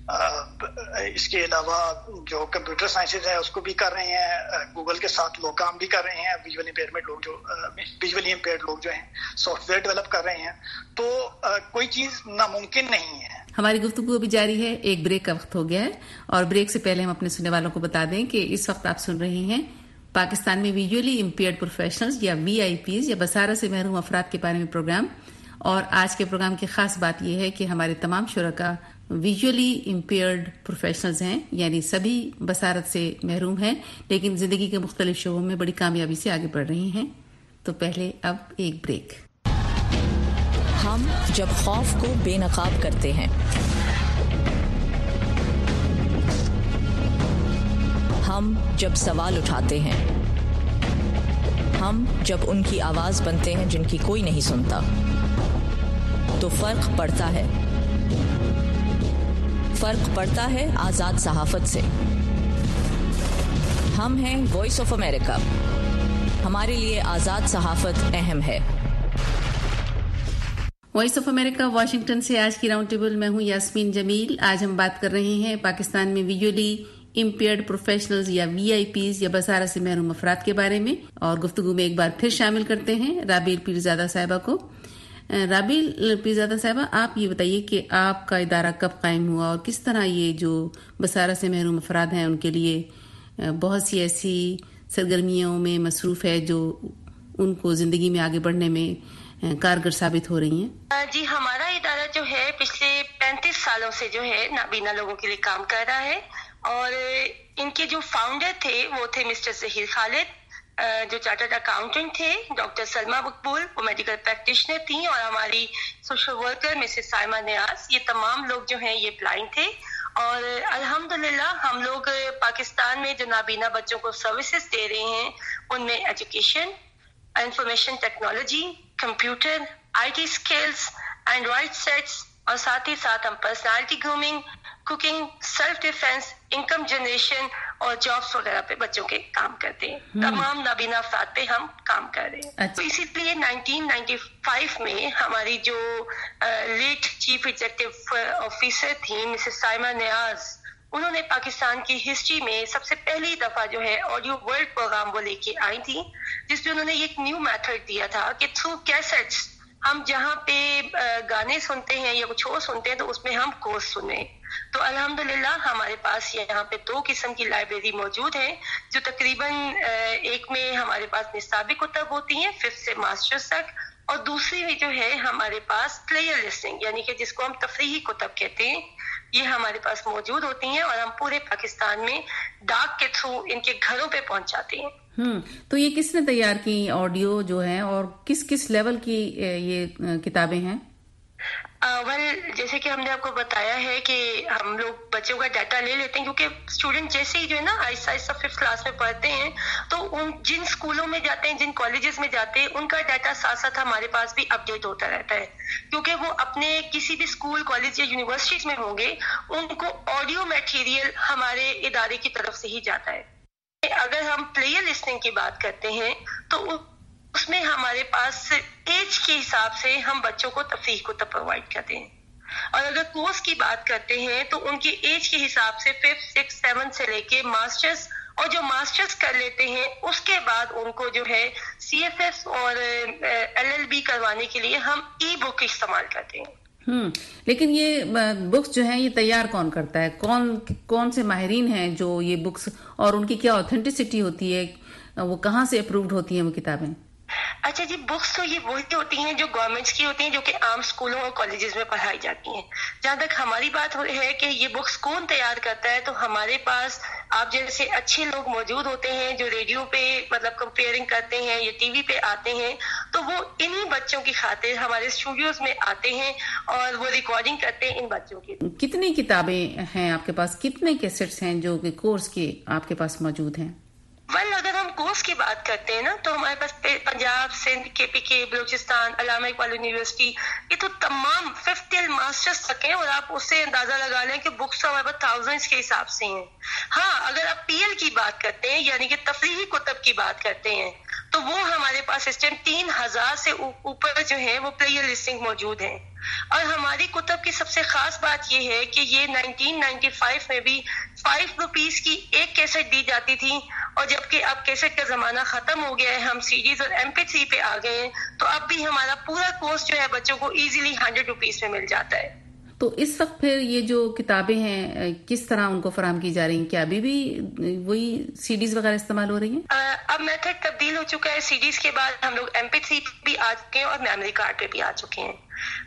اس کے علاوہ جو کمپیوٹر سائنسز ہے اس کو بھی کر رہے ہیں, گوگل کے ساتھ لوگ کام بھی کر رہے ہیں. ویژول امپیئرمنٹ لوگ جو ویژولی امپیئرڈ لوگ جو ہیں سافٹ ویئر ڈیولپ کر رہے ہیں. تو کوئی چیز ناممکن نہیں ہے. ہماری گفتگو بھی جاری ہے, ایک بریک کا وقت ہو گیا ہے, اور بریک سے پہلے ہم اپنے سننے والوں کو بتا دیں کہ اس وقت آپ سن رہے ہیں پاکستان میں ویژولی امپیئرڈ پروفیشنلز یا وی آئی پیز یا بصارت سے محروم افراد کے بارے میں پروگرام. اور آج کے پروگرام کی خاص بات یہ ہے کہ ہمارے تمام شرکاء ویژولی امپیئرڈ پروفیشنلز ہیں, یعنی سبھی بصارت سے محروم ہیں لیکن زندگی کے مختلف شعبوں میں بڑی کامیابی سے آگے بڑھ رہے ہیں. تو پہلے اب ایک بریک. ہم جب خوف کو بے نقاب کرتے ہیں, ہم جب سوال اٹھاتے ہیں, ہم جب ان کی آواز بنتے ہیں جن کی کوئی نہیں سنتا, تو فرق پڑتا ہے. فرق پڑتا ہے آزاد صحافت سے. ہم ہیں وائس آف امریکہ. ہمارے لیے آزاد صحافت اہم ہے. وائس آف امریکہ واشنگٹن سے آج کی راؤنڈ ٹیبل میں ہوں یاسمین جمیل. آج ہم بات کر رہے ہیں پاکستان میں ویژولی امپیئرڈ پروفیشنلز یا وی آئی پیز یا بصارت سے محروم افراد کے بارے میں, اور گفتگو میں ایک بار پھر شامل کرتے ہیں رابیل پیرزادہ صاحبہ کو. رابیل پیرزادہ صاحبہ, آپ یہ بتائیے کہ آپ کا ادارہ کب قائم ہوا اور کس طرح یہ جو بصارت سے محروم افراد ہیں ان کے لیے بہت سی ایسی سرگرمیوں میں مصروف ہے جو ان کو زندگی میں آگے بڑھنے میں کارگر ثابت ہو رہی ہیں؟ جی, ہمارا ادارہ جو ہے پچھلے پینتیس سالوں سے جو ہے نابینا لوگوں کے لیے کام کر رہا ہے, اور ان کے جو فاؤنڈر تھے وہ تھے مسٹر ظہیر خالد, جو چارٹرڈ اکاؤنٹنٹ تھے, ڈاکٹر سلمہ مقبول وہ میڈیکل پریکٹیشنر تھیں, اور ہماری social worker Mrs Saima Niaz. یہ تمام لوگ جو ہیں یہ بلائنڈ تھے, اور الحمدللہ ہم لوگ پاکستان میں جو نابینا بچوں کو سروسز دے رہے ہیں ان میں education, information technology, computer, I T skills, Android sets, اور ساتھ ہی ساتھ ہم personality grooming, cooking, self defence, income generation اور جابس وغیرہ پہ بچوں کے کام کرتے ہیں. تمام نابینا افراد پہ ہم کام کر رہے ہیں. تو اسی لیے نائنٹین نائنٹی فائیو میں ہماری جو لیٹ چیف ایگزیکٹو آفیسر تھیں مسز سائمہ نیاز, انہوں نے پاکستان کی ہسٹری میں سب سے پہلی دفعہ جو ہے آڈیو ورلڈ پروگرام وہ لے کے آئی تھی, جس پہ انہوں نے ایک نیو میتھڈ دیا تھا کہ تھرو کیسٹس ہم جہاں پہ گانے سنتے ہیں یا کچھ اور سنتے ہیں تو اس میں ہم کورس سنیں. تو الحمدللہ ہمارے پاس یہاں پہ دو قسم کی لائبریری موجود ہے, جو تقریباً ایک میں ہمارے پاس نصابی کتب ہوتی ہیں ففتھ سے ماسٹرز تک, اور دوسری میں جو ہے ہمارے پاس پلیئر لسٹنگ یعنی کہ جس کو ہم تفریحی کتب کہتے ہیں, یہ ہمارے پاس موجود ہوتی ہیں, اور ہم پورے پاکستان میں ڈاک کے تھرو ان کے گھروں پہ پہنچاتے ہیں. ہم تو یہ کس نے تیار کی آڈیو جو ہیں, اور کس کس لیول کی یہ کتابیں ہیں؟ वेल जैसे कि हमने आपको बताया है कि हम लोग बच्चों का डाटा ले लेते हैं, क्योंकि स्टूडेंट जैसे ही जो है ना आहिस्ता आहिस्ता फिफ्थ क्लास में पढ़ते हैं, तो उन जिन स्कूलों में जाते हैं, जिन कॉलेजेस में जाते हैं, उनका डाटा साथ साथ हमारे पास भी अपडेट होता रहता है, क्योंकि वो अपने किसी भी स्कूल, कॉलेज या यूनिवर्सिटीज में होंगे, उनको ऑडियो मटेरियल हमारे इदारे की तरफ से ही जाता है। अगर हम प्लेयर लिस्टिंग की बात करते हैं तो उसमें हमारे पास एज के हिसाब से हम बच्चों को तफरीह को प्रोवाइड करते हैं, और अगर कोर्स की बात करते हैं तो उनकी एज के हिसाब से फिफ्थ सिक्स सेवन से लेके मास्टर्स, और जो मास्टर्स कर लेते हैं उसके बाद उनको जो है सी एफ एस और एल एल बी करवाने के लिए हम ई बुक इस्तेमाल करते हैं। हम्म लेकिन ये बुक्स जो हैं ये तैयार कौन करता है? कौन कौन से माहिरीन हैं जो ये बुक्स, और उनकी क्या ऑथेंटिसिटी होती है, वो कहाँ से अप्रूव्ड होती हैं वो किताबें? अच्छा जी, बुक्स तो ये वही होती हैं जो गवर्नमेंट्स की होती हैं, जो कि आम स्कूलों और कॉलेजेस में पढ़ाई जाती हैं। जहाँ तक हमारी बात है कि ये बुक्स कौन तैयार करता है, तो हमारे पास आप जैसे अच्छे लोग मौजूद होते हैं जो रेडियो पे मतलब कंपेयरिंग करते हैं या टीवी पे आते हैं, तो वो इन्हीं बच्चों की खातिर हमारे स्टूडियोज में आते हैं और वो रिकॉर्डिंग करते हैं इन बच्चों की। कितनी किताबें हैं आपके पास, कितने कैसेट्स हैं जो कि कोर्स के आपके पास मौजूद हैं? वेल well, अगर हम कोर्स की बात करते हैं ना, तो हमारे पास पंजाब, सिंध, के पी के, बलूचिस्तान, अल्लामा इकबाल यूनिवर्सिटी, ये तो तमाम फिफ्थ टिल मास्टर्स तक हैं, और आप उससे अंदाजा लगा लें कि बुक्स तो हमारे पास थाउजेंड्स के हिसाब से हैं। हाँ, अगर आप पी एल की बात करते हैं यानी कि तफरीही कुतब की बात करते हैं, तो वो हमारे पास इस टाइम तीन हजार से ऊपर जो है वो प्लेयर लिस्टिंग मौजूद है। और हमारी कुतब की सबसे खास बात यह है कि ये नाइनटीन नाइंटी फाइव में भी फाइव रुपीस की एक कैसेट दी जाती थी, और जबकि अब कैसेट का जमाना खत्म हो गया है, हम सीडीज और एम पी थ्री पे आ गए हैं, तो अब भी हमारा पूरा कोर्स जो है बच्चों को इजीली हंड्रेड रुपीस में मिल जाता है। तो इस वक्त फिर ये जो किताबें हैं किस तरह उनको फराहम की जा रही हैं? क्या अभी भी वही सीडीज वगैरह इस्तेमाल हो रही हैं? आ, अब मेथड तब्दील हो चुका है। सीडीज के बाद हम लोग एम पी थ्री भी आ चुके हैं और मेमोरी कार्ड पे भी आ चुके हैं।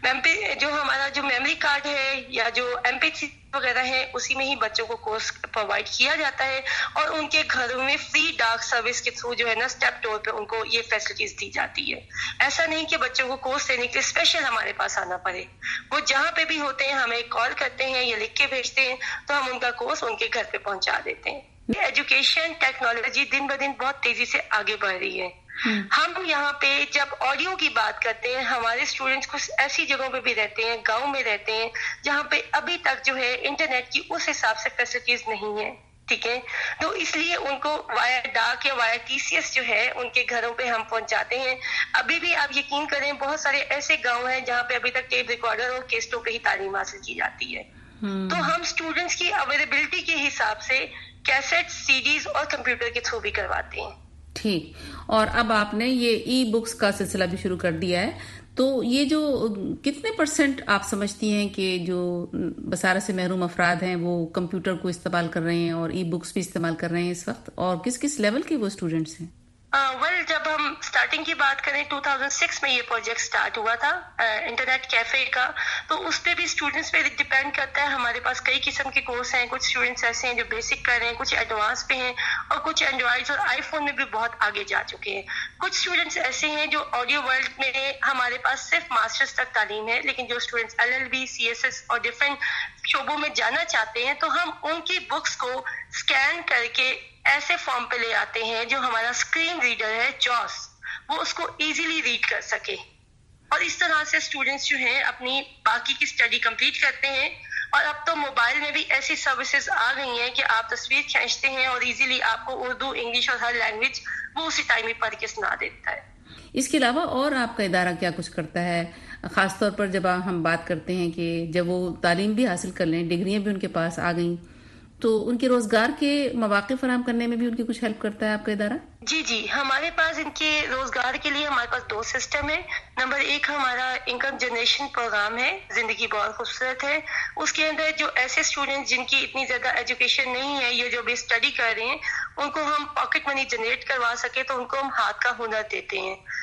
जो हमारा जो मेमोरी कार्ड है या जो एम पी थ्री वगैरह है, उसी में ही बच्चों को कोर्स प्रोवाइड किया जाता है, और उनके घरों में फ्री डाक सर्विस के थ्रू जो है ना स्टेप टोर पे उनको ये फैसिलिटीज दी जाती है। ऐसा नहीं कि बच्चों को कोर्स लेने के लिए स्पेशल हमारे पास आना पड़े, वो जहाँ पे भी होते हैं हमें कॉल करते हैं या लिख के भेजते हैं, तो हम उनका कोर्स उनके घर पे पहुंचा देते हैं। एजुकेशन टेक्नोलॉजी दिन ब दिन बहुत तेजी से आगे बढ़ रही है। हम यहाँ पे जब ऑडियो की बात करते हैं, हमारे स्टूडेंट्स कुछ ऐसी जगहों पे भी रहते हैं, गांव में रहते हैं, जहाँ पे अभी तक जो है इंटरनेट की उस हिसाब से फैसिलिटीज नहीं है, ठीक है, तो इसलिए उनको वाया डाक या वाया टी सी एस जो है उनके घरों पे हम पहुंचाते हैं। अभी भी आप यकीन करें बहुत सारे ऐसे गाँव हैं जहाँ पे अभी तक टेप रिकॉर्डर और केस्टों पे ही तालीम हासिल की जाती है। तो हम स्टूडेंट्स की अवेलेबिलिटी के हिसाब से कैसेट, सीडीज और कंप्यूटर के थ्रू भी करवाते हैं। ठीक, और अब आपने ये ई बुक्स का सिलसिला भी शुरू कर दिया है, तो ये जो कितने परसेंट आप समझती हैं कि जो बसारा से महरूम अफराद हैं वो कंप्यूटर को इस्तेमाल कर रहे हैं और ई बुक्स भी इस्तेमाल कर रहे हैं इस वक्त, और किस किस लेवल के वो स्टूडेंट्स हैं? वेल uh, well, जब हम स्टार्टिंग की बात करें दो हज़ार छह में ये प्रोजेक्ट स्टार्ट हुआ था इंटरनेट कैफे का, तो उस पे भी स्टूडेंट्स पे डिपेंड करता है। हमारे पास कई किस्म के कोर्स हैं, कुछ स्टूडेंट्स ऐसे हैं जो बेसिक कर रहे हैं, कुछ एडवांस पे हैं, और कुछ एंड्रॉइड और आईफोन में भी बहुत आगे जा चुके हैं। कुछ स्टूडेंट्स ऐसे हैं जो ऑडियो वर्ल्ड में हमारे पास सिर्फ मास्टर्स तक तालीम है, लेकिन जो students L L B, C S S और डिफरेंट शोबों में जाना चाहते हैं, तो हम उनकी बुक्स को स्कैन करके ऐसे फॉर्म पे ले आते हैं जो हमारा स्क्रीन रीडर है जॉस, वो उसको इजीली रीड कर सके, और इस तरह से स्टूडेंट्स जो हैं अपनी बाकी की स्टडी कंप्लीट करते हैं। और अब तो मोबाइल में भी ऐसी सर्विसेज आ गई हैं कि आप तस्वीर खींचते हैं और इजीली आपको उर्दू, इंग्लिश और हर लैंग्वेज वो उसी टाइम ही पढ़ के सुना देता है। इसके अलावा और आपका इदारा क्या कुछ करता है, खासतौर पर जब हम बात करते हैं कि जब वो तालीम भी हासिल कर लें, डिग्रियां भी उनके पास आ गई, तो उनके रोजगार के मौके फराहम करने में भी उनकी कुछ हेल्प करता है आपका इदारा? जी जी, हमारे पास इनके रोजगार के लिए हमारे पास दो सिस्टम है। नंबर एक हमारा इनकम जनरेशन प्रोग्राम है, जिंदगी बहुत खूबसूरत है। उसके अंदर जो ऐसे स्टूडेंट जिनकी इतनी ज्यादा एजुकेशन नहीं है, ये जो भी स्टडी कर रहे हैं, उनको हम पॉकेट मनी जनरेट करवा सके तो उनको हम हाथ का हुनर देते हैं।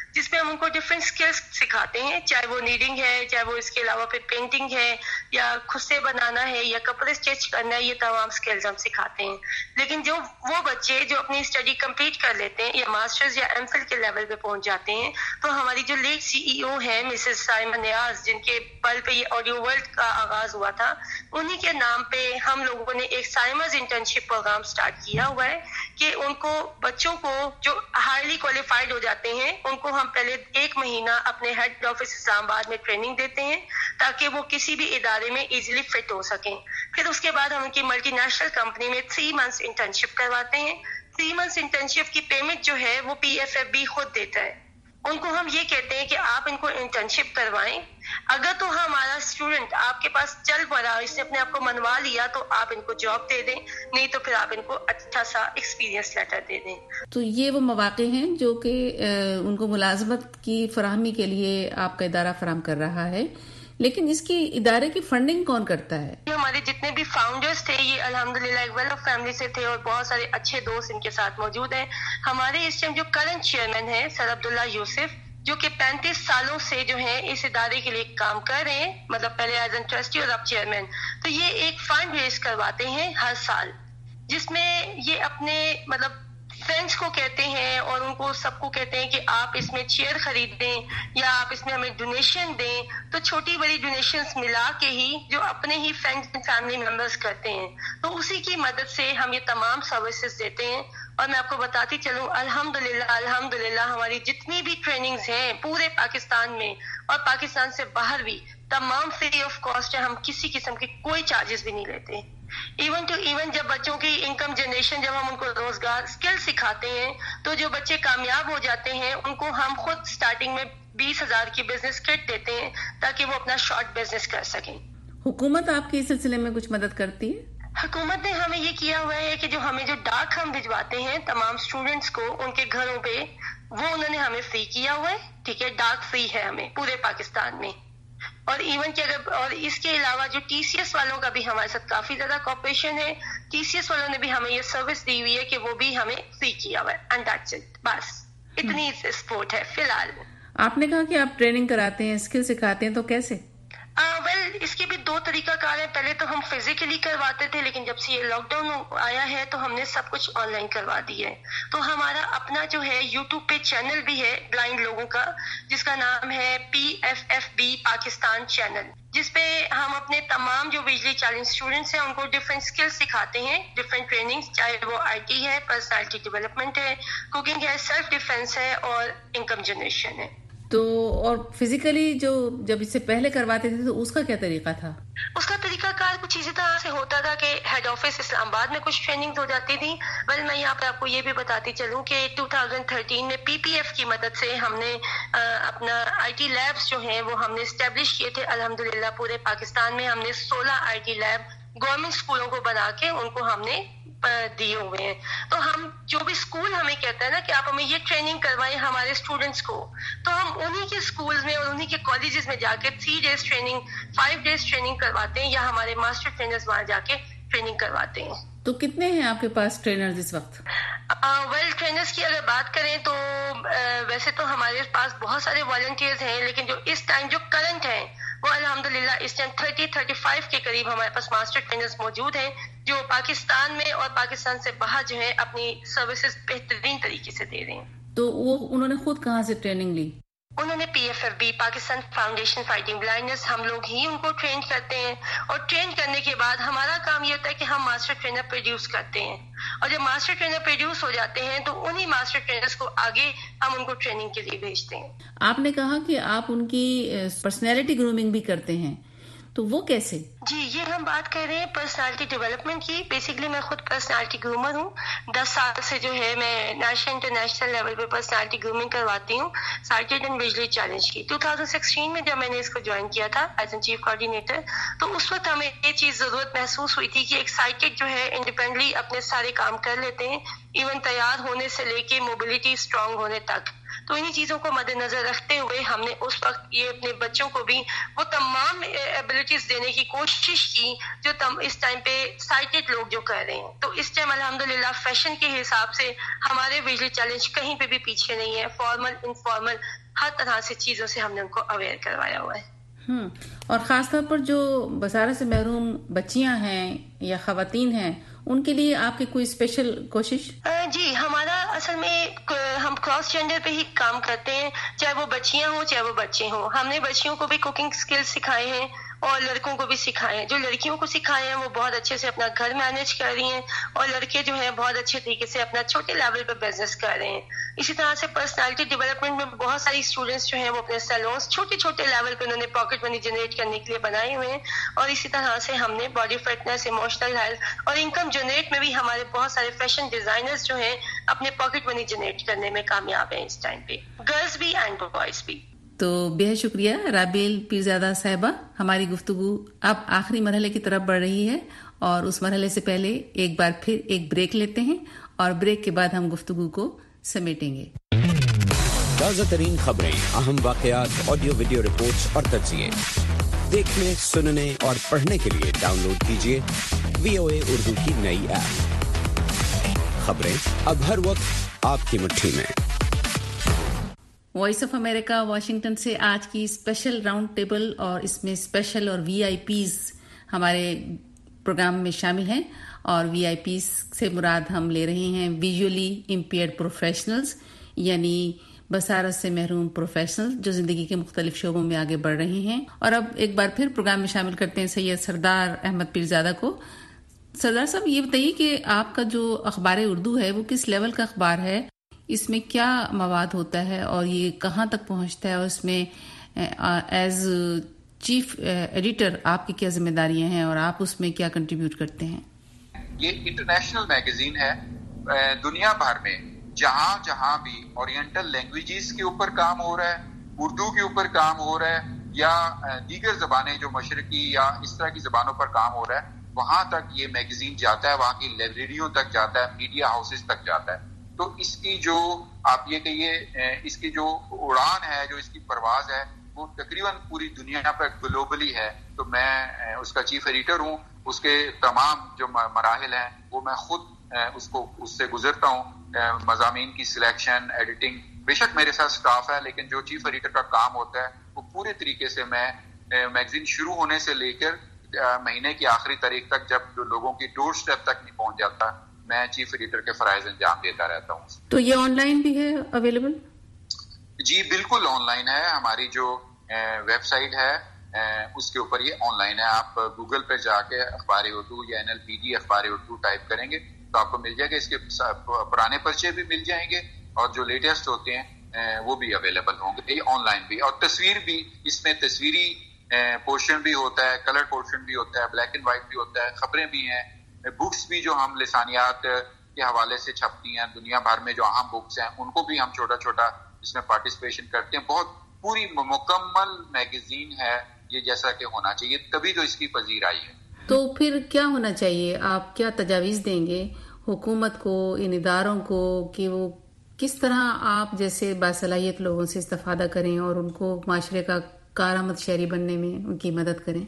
جس میں ہم ان کو ڈفرینٹ اسکلس سکھاتے ہیں, چاہے وہ نیڈنگ ہے, چاہے وہ اس کے علاوہ پھر پینٹنگ ہے, یا خود سے بنانا ہے, یا کپڑے اسٹچ کرنا ہے. یہ تمام اسکلز ہم سکھاتے ہیں. لیکن جو وہ بچے جو اپنی اسٹڈی کمپلیٹ کر لیتے ہیں یا ماسٹرز یا ایم فل کے لیول پہ پہنچ جاتے ہیں, تو ہماری جو لیٹ سی ای او ہے مسز سائمہ نیاز, جن کے بل پہ یہ آڈیو ورلڈ کا آغاز ہوا تھا, انہی کے نام پہ ہم لوگوں نے ایک سائمز انٹرنشپ پروگرام سٹارٹ کیا ہوا ہے کہ ان کو بچوں کو جو ہائیلی کوالیفائڈ ہو جاتے ہیں ان کو ہم پہلے ایک مہینہ اپنے ہیڈ آفس اسلام آباد میں ٹریننگ دیتے ہیں تاکہ وہ کسی بھی ادارے میں ایزیلی فٹ ہو سکیں. پھر اس کے بعد ہم ان کی ملٹی نیشنل کمپنی میں تھری منتھس انٹرنشپ کرواتے ہیں. تھری منتھس انٹرنشپ کی پیمنٹ جو ہے وہ پی ایف ایف بی خود دیتا ہے. ان کو ہم یہ کہتے ہیں کہ آپ ان کو انٹرنشپ کروائیں, اگر تو ہمارا اسٹوڈنٹ آپ کے پاس چل پڑا, اس نے اپنے آپ کو منوا لیا, تو آپ ان کو جاب دے دیں, نہیں تو پھر آپ ان کو اچھا سا ایکسپیرینس لیٹر دے دیں. تو یہ وہ مواقع ہیں جو کہ ان کو ملازمت کی فراہمی کے لیے آپ کا ادارہ فراہم کر رہا ہے, لیکن اس کی ادارے کی فنڈنگ کون کرتا ہے؟ ہمارے جتنے بھی فاؤنڈرز تھے یہ الحمدللہ ایک ویل آف فیملی سے تھے اور بہت سارے اچھے دوست ان کے ساتھ موجود ہیں. ہمارے اس ٹائم جو کرنٹ چیئرمین ہیں سر عبداللہ یوسف, جو کہ پینتیس سالوں سے جو ہے اس ادارے کے لیے کام کر رہے ہیں, مطلب پہلے ایز این ٹرسٹی اور اب چیئرمین, تو یہ ایک فنڈ ریز کرواتے ہیں ہر سال, جس میں یہ اپنے مطلب فرینڈس کو کہتے ہیں اور ان کو سب کو کہتے ہیں کہ آپ اس میں چیئر خرید دیں یا آپ اس میں ہمیں ڈونیشن دیں. تو چھوٹی بڑی ڈونیشنز ملا کے ہی جو اپنے ہی فرینڈس فیملی ممبرس کرتے ہیں, تو اسی کی مدد سے ہم یہ تمام سروسز دیتے ہیں. اور میں آپ کو بتاتی چلوں الحمدللہ الحمدللہ ہماری جتنی بھی ٹریننگز ہیں پورے پاکستان میں اور پاکستان سے باہر بھی تمام فری آف کاسٹ ہے. ہم کسی قسم کی کوئی چارجز بھی نہیں لیتے. ایون ٹو ایون جب بچوں کی انکم جنریشن, جب ہم ان کو روزگار اسکل سکھاتے ہیں, تو جو بچے کامیاب ہو جاتے ہیں ان کو ہم خود سٹارٹنگ میں بیس ہزار کی بزنس کٹ دیتے ہیں تاکہ وہ اپنا شارٹ بزنس کر سکیں. حکومت آپ کے اس سلسلے میں کچھ مدد کرتی ہے؟ حکومت نے ہمیں یہ کیا ہوا ہے کہ جو ہمیں جو ڈاک ہم بھجواتے ہیں تمام اسٹوڈینٹس کو ان کے گھروں پہ, وہ انہوں نے ہمیں فری کیا ہوا ہے. ٹھیک ہے, ڈاک فری ہے ہمیں پورے پاکستان میں. اور ایون کہ اگر اور اس کے علاوہ جو ٹی سی ایس والوں کا بھی ہمارے ساتھ کافی زیادہ کوپریشن ہے. ٹی سی ایس والوں نے بھی ہمیں یہ سروس دی ہوئی ہے کہ وہ بھی ہمیں فری کیا ہوا ہے. اینڈ دیٹس اٹ, بس اتنی سپورٹ ہے فی الحال. آپ نے کہا کہ آپ ٹریننگ کراتے ہیں, اسکل سکھاتے ہیں, تو کیسے؟ ویل اس کے بھی دو طریقہ کار ہیں. پہلے تو ہم فزیکلی کرواتے تھے, لیکن جب سے یہ لاک ڈاؤن آیا ہے تو ہم نے سب کچھ آن لائن کروا دی ہے. تو ہمارا اپنا جو ہے یوٹیوب پہ چینل بھی ہے بلائنڈ لوگوں کا, جس کا نام ہے P F F B Pakistan channel, جس پہ ہم اپنے تمام جو ویژلی چیلنج اسٹوڈنٹس ہیں ان کو ڈفرینٹ اسکلس سکھاتے ہیں, ڈفرینٹ ٹریننگس, چاہے وہ آئی ٹی ہے, پرسنالٹی ڈیولپمنٹ ہے, کوکنگ ہے, سیلف ڈیفینس ہے اور انکم جنریشن ہے. تو اور فزیکلی جو جب اس سے پہلے کرواتے تھے تو اس کا کیا طریقہ تھا؟ اس کا طریقہ کار کچھ اسی طرح سے ہوتا تھا کہ ہیڈ آفس اسلام آباد میں کچھ ٹریننگ ہو جاتی تھی. ویل میں یہاں پہ آپ کو یہ بھی بتاتی چلوں کہ دو ہزار تیرہ میں پی پی ایف کی مدد سے ہم نے اپنا آئی ٹی لیبس جو ہیں وہ ہم نے اسٹیبلش کیے تھے. الحمدللہ پورے پاکستان میں ہم نے سولہ آئی ٹی لیب گورنمنٹ اسکولوں کو بنا کے ان کو ہم نے دیے ہوئے ہیں. تو ہم جو بھی اسکول ہمیں کہتا ہے نا کہ آپ ہمیں یہ ٹریننگ کروائیں ہمارے اسٹوڈنٹس کو, تو ہم انہی کے اسکولز میں اور انہی کے کالجز میں جا کے three days training, five days training کرواتے ہیں, یا ہمارے ماسٹر ٹرینرز وہاں جا کے ٹریننگ کرواتے ہیں. تو کتنے ہیں آپ کے پاس ٹرینرز اس وقت؟ ویل ٹرینرز کی اگر بات کریں تو ویسے تو ہمارے پاس بہت سارے والنٹیئرز ہیں, لیکن جو اس ٹائم جو کرنٹ ہیں وہ الحمدللہ اس ٹائم تھرٹی تھرٹی فائیو کے قریب ہمارے پاس ماسٹر ٹرینرز موجود ہیں جو پاکستان میں اور پاکستان سے باہر جو ہے اپنی سروسز بہترین طریقے سے دے رہے ہیں. تو وہ انہوں نے خود کہاں سے ٹریننگ لی؟ انہوں نے P F F B Pakistan foundation fighting blindness, ہم لوگ ہی ان کو ٹرین کرتے ہیں. اور ٹرین کرنے کے بعد ہمارا کام یہ ہوتا ہے کہ ہم ماسٹر ٹرینر پروڈیوس کرتے ہیں, اور جب ماسٹر ٹرینر پروڈیوس ہو جاتے ہیں تو انہی ماسٹر ٹرینرز کو آگے ہم ان کو ٹریننگ کے لیے بھیجتے ہیں. آپ نے کہا کہ آپ ان کی پرسنالٹی گرومنگ بھی کرتے ہیں, تو وہ کیسے؟ جی یہ ہم بات کر رہے ہیں پرسنالٹی ڈیولپمنٹ کی. بیسیکلی میں خود پرسنالٹی گرومر ہوں. دس سال سے جو ہے میں نیشنل انٹرنیشنل لیول پہ پرسنالٹی گرومنگ کرواتی ہوں سائٹڈ اینڈ ویژلی چیلنج کی. دو ہزار سولہ میں جب میں نے اس کو جوائن کیا تھا ایز این چیف کوآرڈینیٹر, تو اس وقت ہمیں یہ چیز ضرورت محسوس ہوئی تھی کہ ایک سائٹڈ جو ہے انڈیپینڈنٹلی اپنے سارے کام کر لیتے ہیں, ایون تیار ہونے سے لے کے موبلٹی اسٹرانگ ہونے تک. تو انہی چیزوں کو مد نظر رکھتے ہوئے ہم نے اس وقت یہ اپنے بچوں کو بھی وہ تمام ایبلٹیز دینے کی کوشش کی جو تم اس ٹائم پہ سائٹڈ لوگ جو کر رہے ہیں. تو اس ٹائم الحمدللہ فیشن کے حساب سے ہمارے ویژول چیلنج کہیں پہ بھی پیچھے نہیں ہے. فارمل انفارمل ہر طرح سے چیزوں سے ہم نے ان کو اویئر کروایا ہوا ہے. ہوں اور خاص طور پر جو بصارت سے محروم بچیاں ہیں یا خواتین ہیں ان کے لیے آپ کی کوئی اسپیشل کوشش؟ جی ہمارا اصل میں ہم کراس جینڈر پہ ہی کام کرتے ہیں, چاہے وہ بچیاں ہوں چاہے وہ بچے ہوں. ہم نے بچیوں کو بھی کوکنگ سکلز سکھائے ہیں اور لڑکوں کو بھی سکھائے ہیں. جو لڑکیوں کو سکھائے ہیں وہ بہت اچھے سے اپنا گھر مینیج کر رہی ہیں اور لڑکے جو ہیں بہت اچھے طریقے سے اپنا چھوٹے لیول پہ بزنس کر رہے ہیں. اسی طرح سے پرسنالٹی ڈیولپمنٹ میں بہت ساری اسٹوڈنٹس جو ہیں وہ اپنے سیلونس چھوٹے چھوٹے لیول پہ انہوں نے پاکٹ منی جنریٹ کرنے کے لیے بنائے ہوئے ہیں. اور اسی طرح سے ہم نے باڈی فٹنس, ایموشنل ہیلتھ اور انکم جنریٹ میں بھی ہمارے بہت سارے فیشن ڈیزائنرز جو ہیں اپنے پاکٹ منی جنریٹ کرنے میں کامیاب ہیں اس ٹائم پہ, گرلز بھی اینڈ بوائز بھی. تو بہت شکریہ رابیل پیرزادہ صاحبہ. ہماری گفتگو اب آخری مرحلے کی طرف بڑھ رہی ہے اور اس مرحلے سے پہلے ایک بار پھر ایک بریک لیتے ہیں اور بریک کے بعد ہم گفتگو کو سمیٹیں گے. تازہ ترین خبریں, اہم واقعات, آڈیو ویڈیو رپورٹس اور تجزیے دیکھنے, سننے اور پڑھنے کے لیے ڈاؤن لوڈ کیجیے وی او اے اردو کی نئی ایپ. خبریں اب ہر وقت آپ کی مٹھی میں. وائس آف امریکہ واشنگٹن سے آج کی اسپیشل راؤنڈ ٹیبل اور اس میں اسپیشل اور وی آئی پیز ہمارے پروگرام میں شامل ہیں. اور وی آئی پیز سے مراد ہم لے رہے ہیں ویژولی امپیئرڈ پروفیشنلز, یعنی بصارت سے محروم پروفیشنل جو زندگی کے مختلف شعبوں میں آگے بڑھ رہے ہیں. اور اب ایک بار پھر پروگرام میں شامل کرتے ہیں سید سردار احمد پیرزادہ کو. سردار صاحب یہ بتائیے کہ آپ کا جو اخبار اردو ہے وہ کس لیول کا اخبار ہے, اس میں کیا مواد ہوتا ہے اور یہ کہاں تک پہنچتا ہے, اور اس میں ایز چیف ایڈیٹر آپ کی کیا ذمہ داریاں ہیں اور آپ اس میں کیا کنٹریبیوٹ کرتے ہیں؟ یہ انٹرنیشنل میگزین ہے. دنیا بھر میں جہاں جہاں بھی اورینٹل لینگویجز کے اوپر کام ہو رہا ہے, اردو کے اوپر کام ہو رہا ہے یا دیگر زبانیں جو مشرقی یا اس طرح کی زبانوں پر کام ہو رہا ہے, وہاں تک یہ میگزین جاتا ہے, وہاں کی لائبریریوں تک جاتا ہے, میڈیا ہاؤسز تک جاتا ہے. تو اس کی جو آپ یہ کہیے اس کی جو اڑان ہے, جو اس کی پرواز ہے, وہ تقریباً پوری دنیا پر گلوبلی ہے. تو میں اس کا چیف ایڈیٹر ہوں. اس کے تمام جو مراحل ہیں وہ میں خود اس کو اس سے گزرتا ہوں. مضامین کی سلیکشن, ایڈیٹنگ, بے شک میرے ساتھ سٹاف ہے, لیکن جو چیف ایڈیٹر کا کام ہوتا ہے وہ پورے طریقے سے میں میگزین شروع ہونے سے لے کر مہینے کی آخری تاریخ تک, جب جو لوگوں کی ڈور سٹیپ تک نہیں پہنچ جاتا, میں چیف ایڈیٹر کے فرائض انجام دیتا رہتا ہوں. تو یہ آن لائن بھی ہے اویلیبل؟ جی بالکل آن لائن ہے. ہماری جو ویب سائٹ ہے اس کے اوپر یہ آن لائن ہے. آپ گوگل پہ جا کے اخبار اردو یا این ایل پی ڈی اخبار اردو ٹائپ کریں گے تو آپ کو مل جائے گا. اس کے پرانے پرچے بھی مل جائیں گے اور جو لیٹسٹ ہوتے ہیں وہ بھی اویلیبل ہوں گے. یہ آن لائن بھی, اور تصویر بھی, اس میں تصویری پورشن بھی ہوتا ہے, کلر پورشن بھی ہوتا ہے, بلیک اینڈ وائٹ بھی ہوتا ہے, خبریں بھی ہیں, بکس بھی جو ہم لسانیات کے حوالے سے چھپتی ہیں دنیا بھر میں جو اہم بکس ہیں ان کو بھی ہم چھوٹا چھوٹا اس میں پارٹیسپیشن کرتے ہیں. بہت پوری مکمل میگزین ہے یہ, جیسا کہ ہونا چاہیے, تبھی تو اس کی پذیر آئی ہے. تو پھر کیا ہونا چاہیے, آپ کیا تجاویز دیں گے حکومت کو, ان اداروں کو, کہ وہ کس طرح آپ جیسے باصلاحیت لوگوں سے استفادہ کریں اور ان کو معاشرے کا کارآمد شہری بننے میں ان کی مدد کریں؟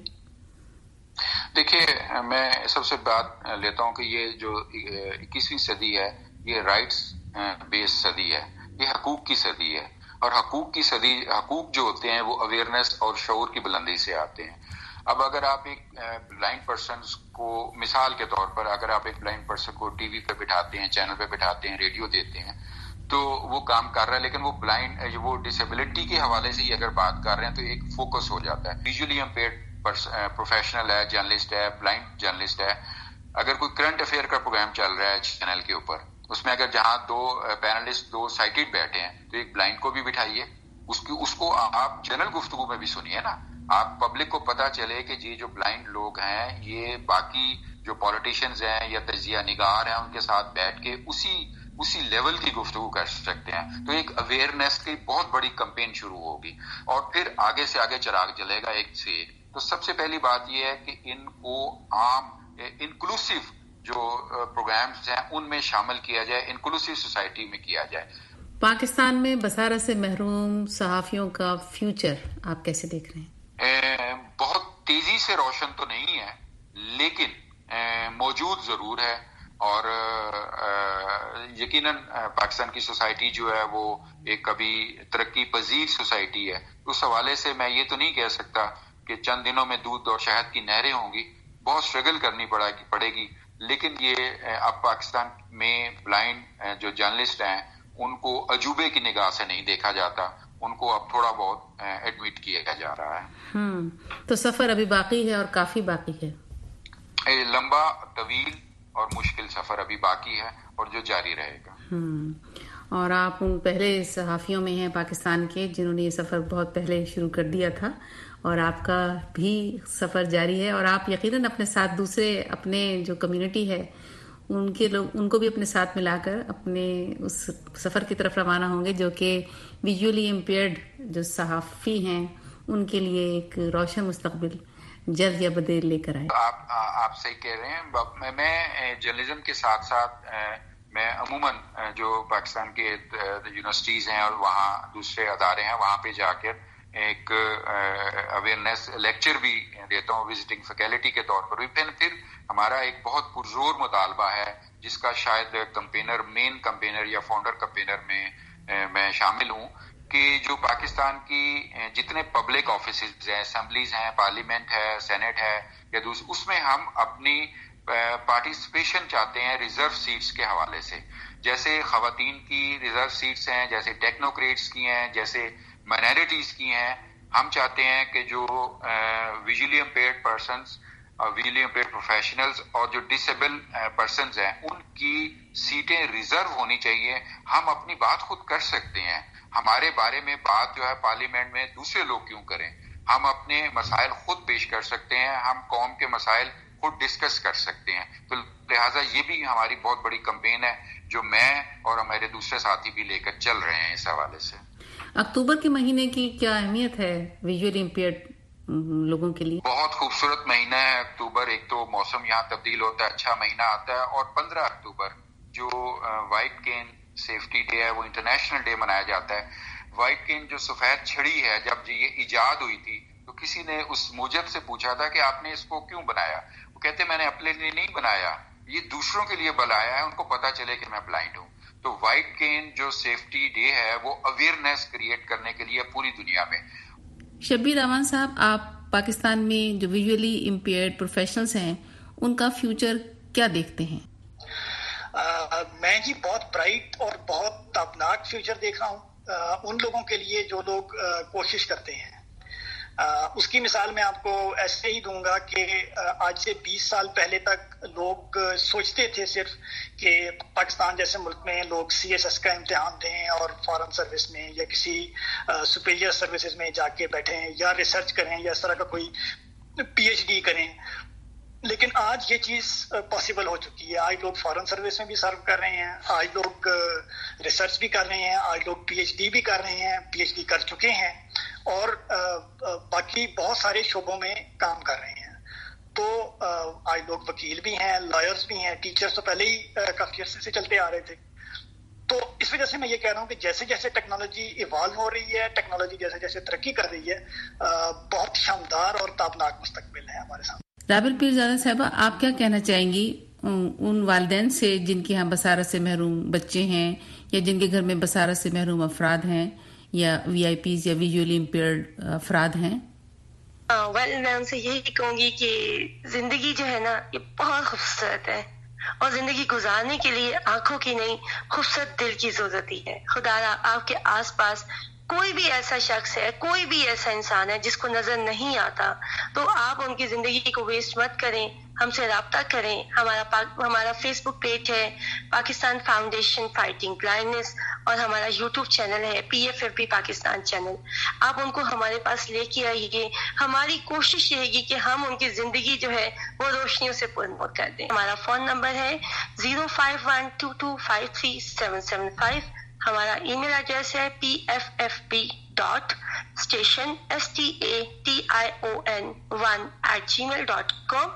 دیکھیے میں سب سے بات لیتا ہوں کہ یہ جو اکیسویں صدی ہے یہ رائٹس بیس صدی ہے, یہ حقوق کی صدی ہے. اور حقوق کی صدی, حقوق جو ہوتے ہیں وہ اویئرنیس اور شعور کی بلندی سے آتے ہیں. اب اگر آپ ایک بلائنڈ پرسن کو, مثال کے طور پر اگر آپ ایک بلائنڈ پرسن کو ٹی وی پہ بٹھاتے ہیں, چینل پہ بٹھاتے ہیں, ریڈیو دیتے ہیں, تو وہ کام کر رہا ہے, لیکن وہ بلائنڈ وہ ڈسیبلٹی کے حوالے سے ہی اگر بات کر رہے ہیں تو ایک فوکس ہو جاتا ہے. ویژولی امپیئرڈ پروفیشنل ہے, جرنلسٹ ہے, بلائنڈ جرنلسٹ ہے, اگر کوئی کرنٹ افیئر کا پروگرام چل رہا ہے چینل کے اوپر, اس میں اگر جہاں دو پینلسٹ دو سائٹڈ بیٹھے ہیں تو ایک بلائنڈ کو بھی بٹھائیے, اس کی اس کو آپ جنرل گفتگو میں بھی سنیے نا, آپ پبلک کو پتا چلے کہ جی جو بلائنڈ لوگ ہیں یہ باقی جو پولیٹیشینز ہیں یا تجزیہ نگار ہیں ان کے ساتھ بیٹھ کے اسی اسی لیول کی گفتگو کر سکتے ہیں. تو ایک اویئرنیس کی بہت بڑی کمپین شروع ہوگی اور پھر آگے سے آگے چراغ جلے گا ایک سے ایک. تو سب سے پہلی بات یہ ہے کہ ان کو عام انکلوسیو جو پروگرامز ہیں ان میں شامل کیا جائے, انکلوسیو سوسائٹی میں کیا جائے. पाकिस्तान में बसारत से महरूम सहाफियों का फ्यूचर आप कैसे देख रहे हैं? बहुत तेजी से रोशन तो नहीं है, लेकिन मौजूद जरूर है और यकीनन पाकिस्तान की सोसाइटी जो है वो एक कभी तरक्की पजीर सोसाइटी है। उस हवाले से मैं ये तो नहीं कह सकता कि चंद दिनों में दूध और शहद की नहरें होंगी, बहुत स्ट्रगल करनी पड़ेगी पड़ेगी लेकिन ये अब पाकिस्तान में ब्लाइंड जो जर्नलिस्ट हैं उनको अजूबे की निगाह से नहीं देखा जाता, उनको अब थोड़ा बहुत एडमिट किया जा रहा है। हम्म तो सफर अभी बाकी है और काफी बाकी है, लंबा तवील और मुश्किल सफर अभी बाकी है और जो जारी रहेगा। हम्म और आप उन पहले सहाफियों में हैं पाकिस्तान के जिन्होंने ये सफर बहुत पहले शुरू कर दिया था और आपका भी सफर जारी है और आप यकीनन अपने साथ दूसरे अपने जो कम्युनिटी है उनके लोग उनको भी अपने साथ मिलाकर अपने उस सफर की तरफ रवाना होंगे जो कि विजुअली इम्पेयर्ड जो सहाफी हैं उनके लिए एक रोशन मुस्तकबिल जल्द या बदेर लेकर आए। आप आप सही कह रहे हैं। मैं, मैं जर्नलिज्म के साथ साथ मैं अमूमन जो पाकिस्तान के यूनिवर्सिटीज हैं और वहाँ दूसरे अदारे हैं वहाँ पे जाकर एक अवेयरनेस लेक्चर भी देता हूँ विजिटिंग फैकल्टी के तौर पर भी। फिर फिर हमारा एक बहुत पुरजोर मुतालबा है जिसका शायद कंपेनर मेन कंपेनर या फाउंडर कंपेनर में मैं शामिल हूँ कि जो पाकिस्तान की जितने पब्लिक ऑफिसेज हैं, असेंबलीज हैं, पार्लियामेंट है, सेनेट है या दूसरे, उसमें हम अपनी पार्टिसिपेशन चाहते हैं रिजर्व सीट्स के हवाले से। जैसे खवातीन की रिजर्व सीट्स हैं, जैसे टेक्नोक्रेट्स की हैं, जैसे माइनॉरिटीज की हैं। हम चाहते हैं कि जो विजुअली इम्पेयर्ड पर्सन्स और विजुअली इम्पेयर्ड प्रोफेशनल्स और जो डिसेबल पर्सन्स हैं उनकी सीटें रिजर्व होनी चाहिए। हम अपनी बात खुद कर सकते हैं, हमारे बारे में बात जो है पार्लियामेंट में दूसरे लोग क्यों करें, हम अपने मसाइल खुद पेश कर सकते हैं, हम कौम के मसाइल खुद डिस्कस कर सकते हैं। तो लिहाजा ये भी हमारी बहुत बड़ी कैंपेन है जो मैं और हमारे दूसरे साथी भी लेकर चल रहे हैं इस हवाले से। अक्टूबर के महीने की क्या अहमियत है विजुअली इम्पेयर्ड लोगों के लिए? बहुत खूबसूरत महीना है अक्टूबर। एक तो मौसम यहाँ तब्दील होता है, अच्छा महीना आता है और पंद्रह अक्टूबर जो व्हाइट केन सेफ्टी डे है वो इंटरनेशनल डे मनाया जाता है। व्हाइट केन जो सफेद छड़ी है, जब ये इजाद हुई थी तो किसी ने उस मुजब से पूछा था कि आपने इसको क्यों बनाया। वो कहते मैंने अपने लिए नहीं बनाया, ये दूसरों के लिए बनाया है, उनको पता चले कि मैं ब्लाइंड हूँ। तो व्हाइट केन जो सेफ्टी डे है वो अवेयरनेस क्रिएट करने के लिए पूरी दुनिया में। शब्बीर अमान साहब, आप पाकिस्तान में जो विजुअली इम्पेयर्ड प्रोफेशनल्स हैं उनका फ्यूचर क्या देखते हैं? आ, मैं जी बहुत ब्राइट और बहुत ताबनाक फ्यूचर देख रहा हूँ उन लोगों के लिए जो लोग आ, कोशिश करते हैं। आ, उसकी मिसाल मैं आपको ऐसे ही दूंगा कि आज से बीस साल पहले तक लोग सोचते थे सिर्फ कि पाकिस्तान जैसे मुल्क में लोग सी एस एस का इम्तिहान दें और फॉरेन सर्विस में या किसी सुपीरियर सर्विसेज में जाके बैठें या रिसर्च करें या इस तरह का कोई पी एच डी करें। लेकिन आज ये चीज पॉसिबल हो चुकी है। आज लोग फॉरेन सर्विस में भी सर्व कर रहे हैं, आज लोग रिसर्च भी कर रहे हैं, आज लोग पीएचडी भी कर रहे हैं, पीएचडी कर चुके हैं और बाकी बहुत सारे शोबों में काम कर रहे हैं। तो आज लोग वकील भी हैं, लॉयर्स भी हैं, टीचर्स तो पहले ही काफी अर्से से चलते आ रहे थे। तो इस वजह से मैं ये कह रहा हूँ कि जैसे जैसे टेक्नोलॉजी इवॉल्व हो रही है, टेक्नोलॉजी जैसे जैसे तरक्की कर रही है, बहुत शानदार और ताबनाक मुस्तकबिल है हमारे सामने। राबिल पीरजादा साहबा, आप क्या कहना चाहेंगी उन वालिदैन से जिनके यहाँ बसारत से महरूम बच्चे हैं या जिनके घर में बसारत से महरूम अफराद हैं या वीआईपीज या विजुअली इम्पेयर्ड अफराद हैं? वेल मैं उनसे यही कहूंगी कि जिंदगी जो है ना ये बहुत खूबसूरत है और जिंदगी गुजारने के लिए आंखों की नहीं खूबसूरत दिल की जरूरत है। खुदा आपके आसपास कोई भी ऐसा शख्स है, कोई भी ऐसा इंसान है जिसको नजर नहीं आता, तो आप उनकी जिंदगी को वेस्ट मत करें, हमसे राब्ता करें। हमारा हमारा फेसबुक पेज है पाकिस्तान फाउंडेशन फाइटिंग ब्लाइंडनेस और हमारा यूट्यूब चैनल है P F F B Pakistan channel. आप उनको हमारे पास लेके आइए। हमारी कोशिश रहेगी कि हम उनकी जिंदगी जो है वो रोशनियों से पुरनूर कर दें। हमारा फोन नंबर है zero five one two two five three seven seven five. हमारा ईमेल एड्रेस है P F F B dot station S T A T I O N one at Gmail dot com.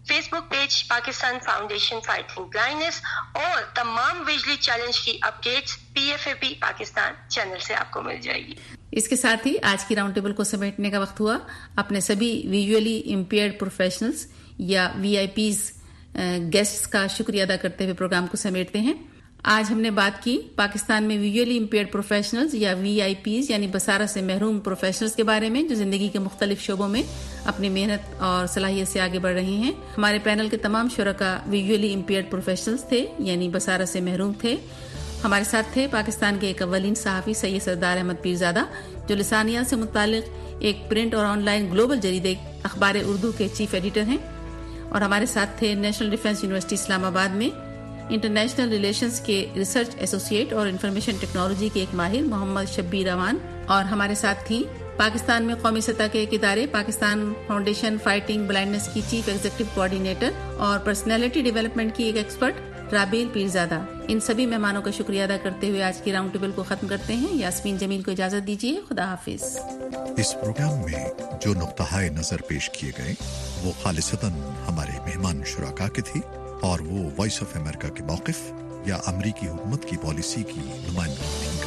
Facebook page Pakistan foundation fighting blindness اور تمام visually challenge کی updates P F A P Pakistan channel سے آپ کو مل جائے گی. اس کے ساتھ ہی آج کی راؤنڈ ٹیبل کو سمیٹنے کا وقت ہوا. اپنے سبھی ویژولی امپیئرڈ پروفیشنلز یا وی آئی پیز گیسٹس کا شکریہ ادا کرتے ہوئے پروگرام کو سمیٹتے ہیں. آج ہم نے بات کی پاکستان میں ویژولی امپیئرڈ پروفیشنلز یا وی آئی پیز یعنی بصارت سے محروم پروفیشنلز کے بارے میں جو زندگی کے مختلف شعبوں میں اپنی محنت اور صلاحیت سے آگے بڑھ رہے ہیں. ہمارے پینل کے تمام شرکاء ویژولی امپیئرڈ پروفیشنلز تھے یعنی بصارت سے محروم تھے. ہمارے ساتھ تھے پاکستان کے ایک اولین صحافی سید سردار احمد پیرزادہ جو لسانیات سے متعلق ایک پرنٹ اور آن لائن گلوبل جریدے اخبار اردو کے چیف ایڈیٹر ہیں. اور ہمارے ساتھ تھے national defence university Islamabad میں انٹرنیشنل ریلیشنز کے ریسرچ ایسوسیٹ اور انفارمیشن ٹیکنالوجی کے ایک ماہر محمد شبیر امان. اور ہمارے ساتھ تھی پاکستان میں قومی سطح کے ایک ادارے پاکستان فاؤنڈیشن فائٹنگ بلائنڈنس کی چیف ایگزیکٹو کوآرڈینیٹر اور پرسنالٹی ڈیولپمنٹ کی ایک ایکسپرٹ رابیل پیرزادہ. ان سبھی مہمانوں کا شکریہ ادا کرتے ہوئے آج کی راؤنڈ ٹیبل کو ختم کرتے ہیں. یاسمین جمیل کو اجازت دیجیے. خدا حافظ. اس پروگرام میں جو نقطہ نظر پیش کیے گئے وہ خالصتاً ہمارے مہمان شرکاء کے تھی اور وہ وائس آف امریکہ کے موقف یا امریکی حکومت کی پالیسی کی نمائندگی تھی.